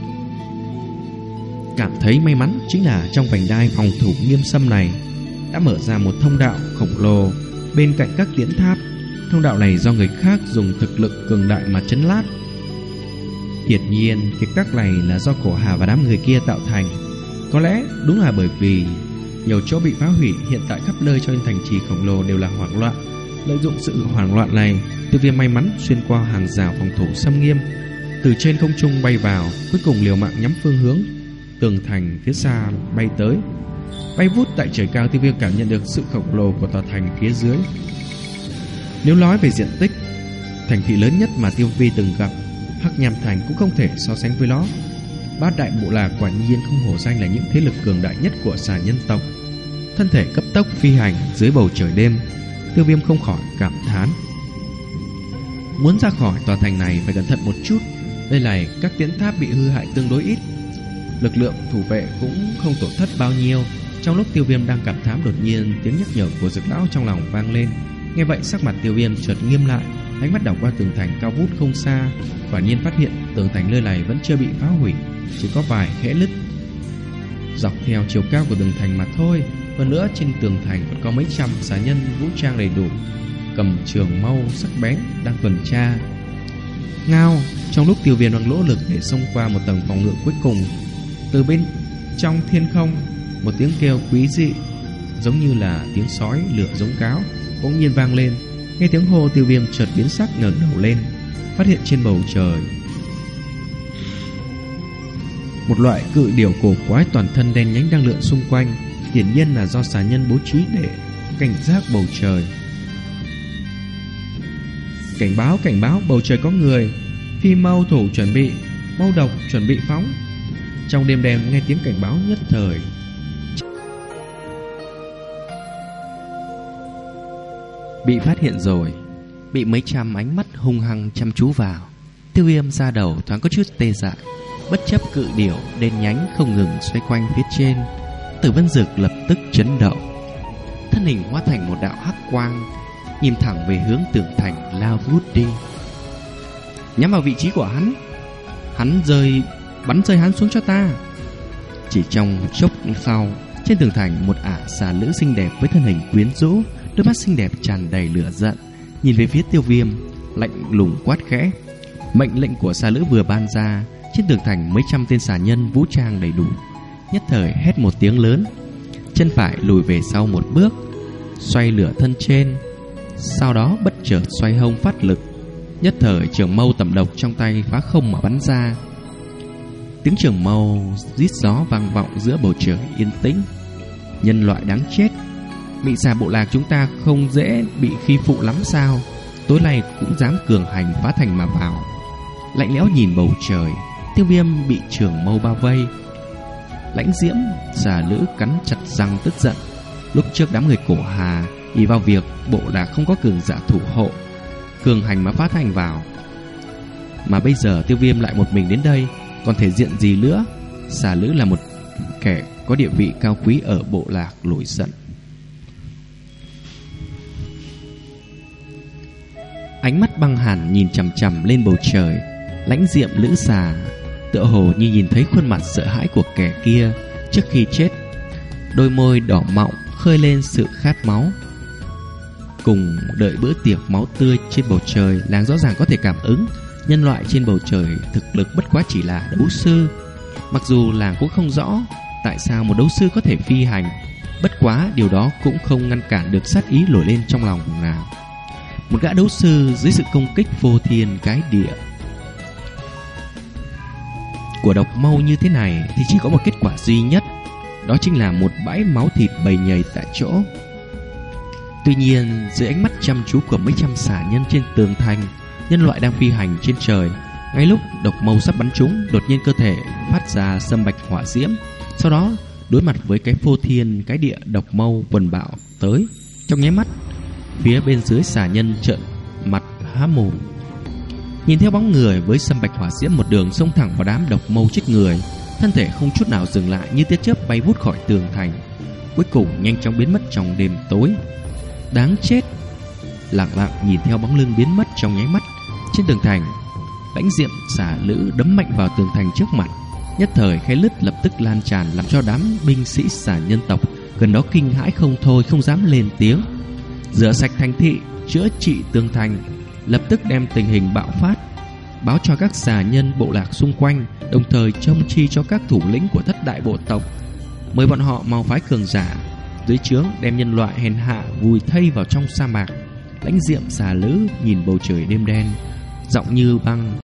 cảm thấy may mắn chính là trong vành đai phòng thủ nghiêm xâm này đã mở ra một thông đạo khổng lồ bên cạnh các tiễn tháp. Thông đạo này do người khác dùng thực lực cường đại mà trấn lát. Hiển nhiên cái các này là do Cổ Hà và đám người kia tạo thành. Có lẽ đúng là bởi vì nhiều chỗ bị phá hủy, hiện tại khắp nơi cho nên thành trì khổng lồ đều là hoảng loạn. Lợi dụng sự hoảng loạn này, Tiêu Viêm may mắn xuyên qua hàng rào phòng thủ xâm nghiêm, từ trên không trung bay vào, cuối cùng liều mạng nhắm phương hướng tường thành phía xa bay tới. Bay vút tại trời cao, Tiêu Viêm cảm nhận được sự khổng lồ của tòa thành phía dưới. Nếu nói về diện tích, thành thị lớn nhất mà Tiêu Vi từng gặp, Hắc Nham Thành cũng không thể so sánh với nó. Bát đại bộ lạc quả nhiên không hổ danh là những thế lực cường đại nhất của xà nhân tộc. Thân thể cấp tốc phi hành dưới bầu trời đêm, Tiêu Viêm không khỏi cảm thán. Muốn ra khỏi tòa thành này phải cẩn thận một chút. Đây này, các tiễn tháp bị hư hại tương đối ít, lực lượng thủ vệ cũng không tổn thất bao nhiêu. Trong lúc Tiêu Viêm đang cảm thán, đột nhiên tiếng nhắc nhở của Dực Lão trong lòng vang lên. Nghe vậy sắc mặt Tiêu Viêm chợt nghiêm lại, ánh mắt đảo qua tường thành cao vút không xa, quả nhiên phát hiện tường thành nơi này vẫn chưa bị phá hủy, chỉ có vài kẽ nứt dọc theo chiều cao của tường thành mà thôi. Hơn nữa trên tường thành còn có mấy trăm xà nhân vũ trang đầy đủ, cầm trường mâu sắc bén đang tuần tra. Ngao, trong lúc Tiêu Viêm đang nỗ lực để xông qua một tầng phòng ngự cuối cùng, từ bên trong thiên không, một tiếng kêu quý dị giống như là tiếng sói lửa giống cáo bỗng nhiên vang lên. Nghe tiếng hô, Tiêu Viêm chợt biến sắc, ngẩng đầu lên, phát hiện trên bầu trời một loại cự điểu cổ quái toàn thân đen nhánh đang lượn xung quanh, hiển nhiên là do xà nhân bố trí để cảnh giác bầu trời. Cảnh báo, cảnh báo, bầu trời có người, phi mâu thủ chuẩn bị, mâu độc chuẩn bị phóng. Trong đêm đen nghe tiếng cảnh báo nhất thời, bị phát hiện rồi, bị mấy trăm ánh mắt hung hăng chăm chú vào. Tiêu Viêm ra đầu thoáng có chút tê dại, bất chấp cự điểu đen nhánh không ngừng xoay quanh phía trên. Tử Vân Dực lập tức chấn động, thân hình hóa thành một đạo hắc quang, nhìn thẳng về hướng tường thành lao vút đi, nhắm vào vị trí của hắn. Hắn rơi, bắn rơi hắn xuống cho ta. Chỉ trong chốc sau, trên tường thành một ả xà nữ xinh đẹp với thân hình quyến rũ, đôi mắt xinh đẹp tràn đầy lửa giận, nhìn về phía Tiêu Viêm, lạnh lùng quát khẽ. Mệnh lệnh của xà nữ vừa ban ra, trên tường thành mấy trăm tên xà nhân vũ trang đầy đủ nhất thời hét một tiếng lớn, chân phải lùi về sau một bước, xoay lửa thân trên, sau đó bất chợt xoay hông phát lực, nhất thời trường mâu tẩm độc trong tay phá không mà bắn ra. Tiếng trường mâu rít gió vang vọng giữa bầu trời yên tĩnh. Nhân loại đáng chết, mị xà bộ lạc chúng ta không dễ bị khi phụ lắm sao? Tối nay cũng dám cường hành phá thành mà vào. Lạnh lẽo nhìn bầu trời, Tiêu Viêm bị trường mâu bao vây. Lãnh diễm xà nữ cắn chặt răng tức giận. Lúc trước đám người Cổ Hà ỷ vào việc bộ lạc không có cường giả thủ hộ, cường hành mà phá thành vào, mà bây giờ Tiêu Viêm lại một mình đến đây, còn thể diện gì nữa? xà lữ là một kẻ có địa vị cao quý ở bộ lạc nổi giận. Ánh mắt băng hàn nhìn chằm chằm lên bầu trời. Lãnh diệm lữ xà tựa hồ như nhìn thấy khuôn mặt sợ hãi của kẻ kia trước khi chết. Đôi môi đỏ mọng khơi lên sự khát máu. Cùng đợi bữa tiệc máu tươi trên bầu trời, làng rõ ràng có thể cảm ứng nhân loại trên bầu trời thực lực bất quá chỉ là đấu sư. Mặc dù làng cũng không rõ tại sao một đấu sư có thể phi hành, bất quá điều đó cũng không ngăn cản được sát ý nổi lên trong lòng nàng. Một gã đấu sư dưới sự công kích vô thiên cái địa của độc mâu như thế này thì chỉ có một kết quả duy nhất, đó chính là một bãi máu thịt bầy nhầy tại chỗ. Tuy nhiên, dưới ánh mắt chăm chú của mấy trăm xà nhân trên tường thành, nhân loại đang phi hành trên trời, ngay lúc độc mâu sắp bắn trúng, đột nhiên cơ thể phát ra sâm bạch hỏa diễm. Sau đó, đối mặt với cái phô thiên cái địa độc mâu quần bạo tới, trong nháy mắt, phía bên dưới xà nhân trợn mặt há mồm. Nhìn theo bóng người với sâm bạch hỏa diễm một đường xông thẳng vào đám độc mâu chết người, thân thể không chút nào dừng lại, như tia chớp bay vút khỏi tường thành, cuối cùng nhanh chóng biến mất trong đêm tối. Đáng chết! Lặng lặng nhìn theo bóng lưng biến mất trong nháy mắt trên tường thành, lãnh diệm xà lữ đấm mạnh vào tường thành trước mặt. Nhất thời khe lứt lập tức lan tràn, làm cho đám binh sĩ xà nhân tộc gần đó kinh hãi không thôi, không dám lên tiếng. Rửa sạch thành thị, chữa trị tường thành, lập tức đem tình hình bạo phát báo cho các xà nhân bộ lạc xung quanh, đồng thời trông chi cho các thủ lĩnh của thất đại bộ tộc, mời bọn họ mau phái cường giả dưới trướng đem nhân loại hèn hạ vùi thây vào trong sa mạc. Lãnh diệm xà lữ nhìn bầu trời đêm đen, giọng như băng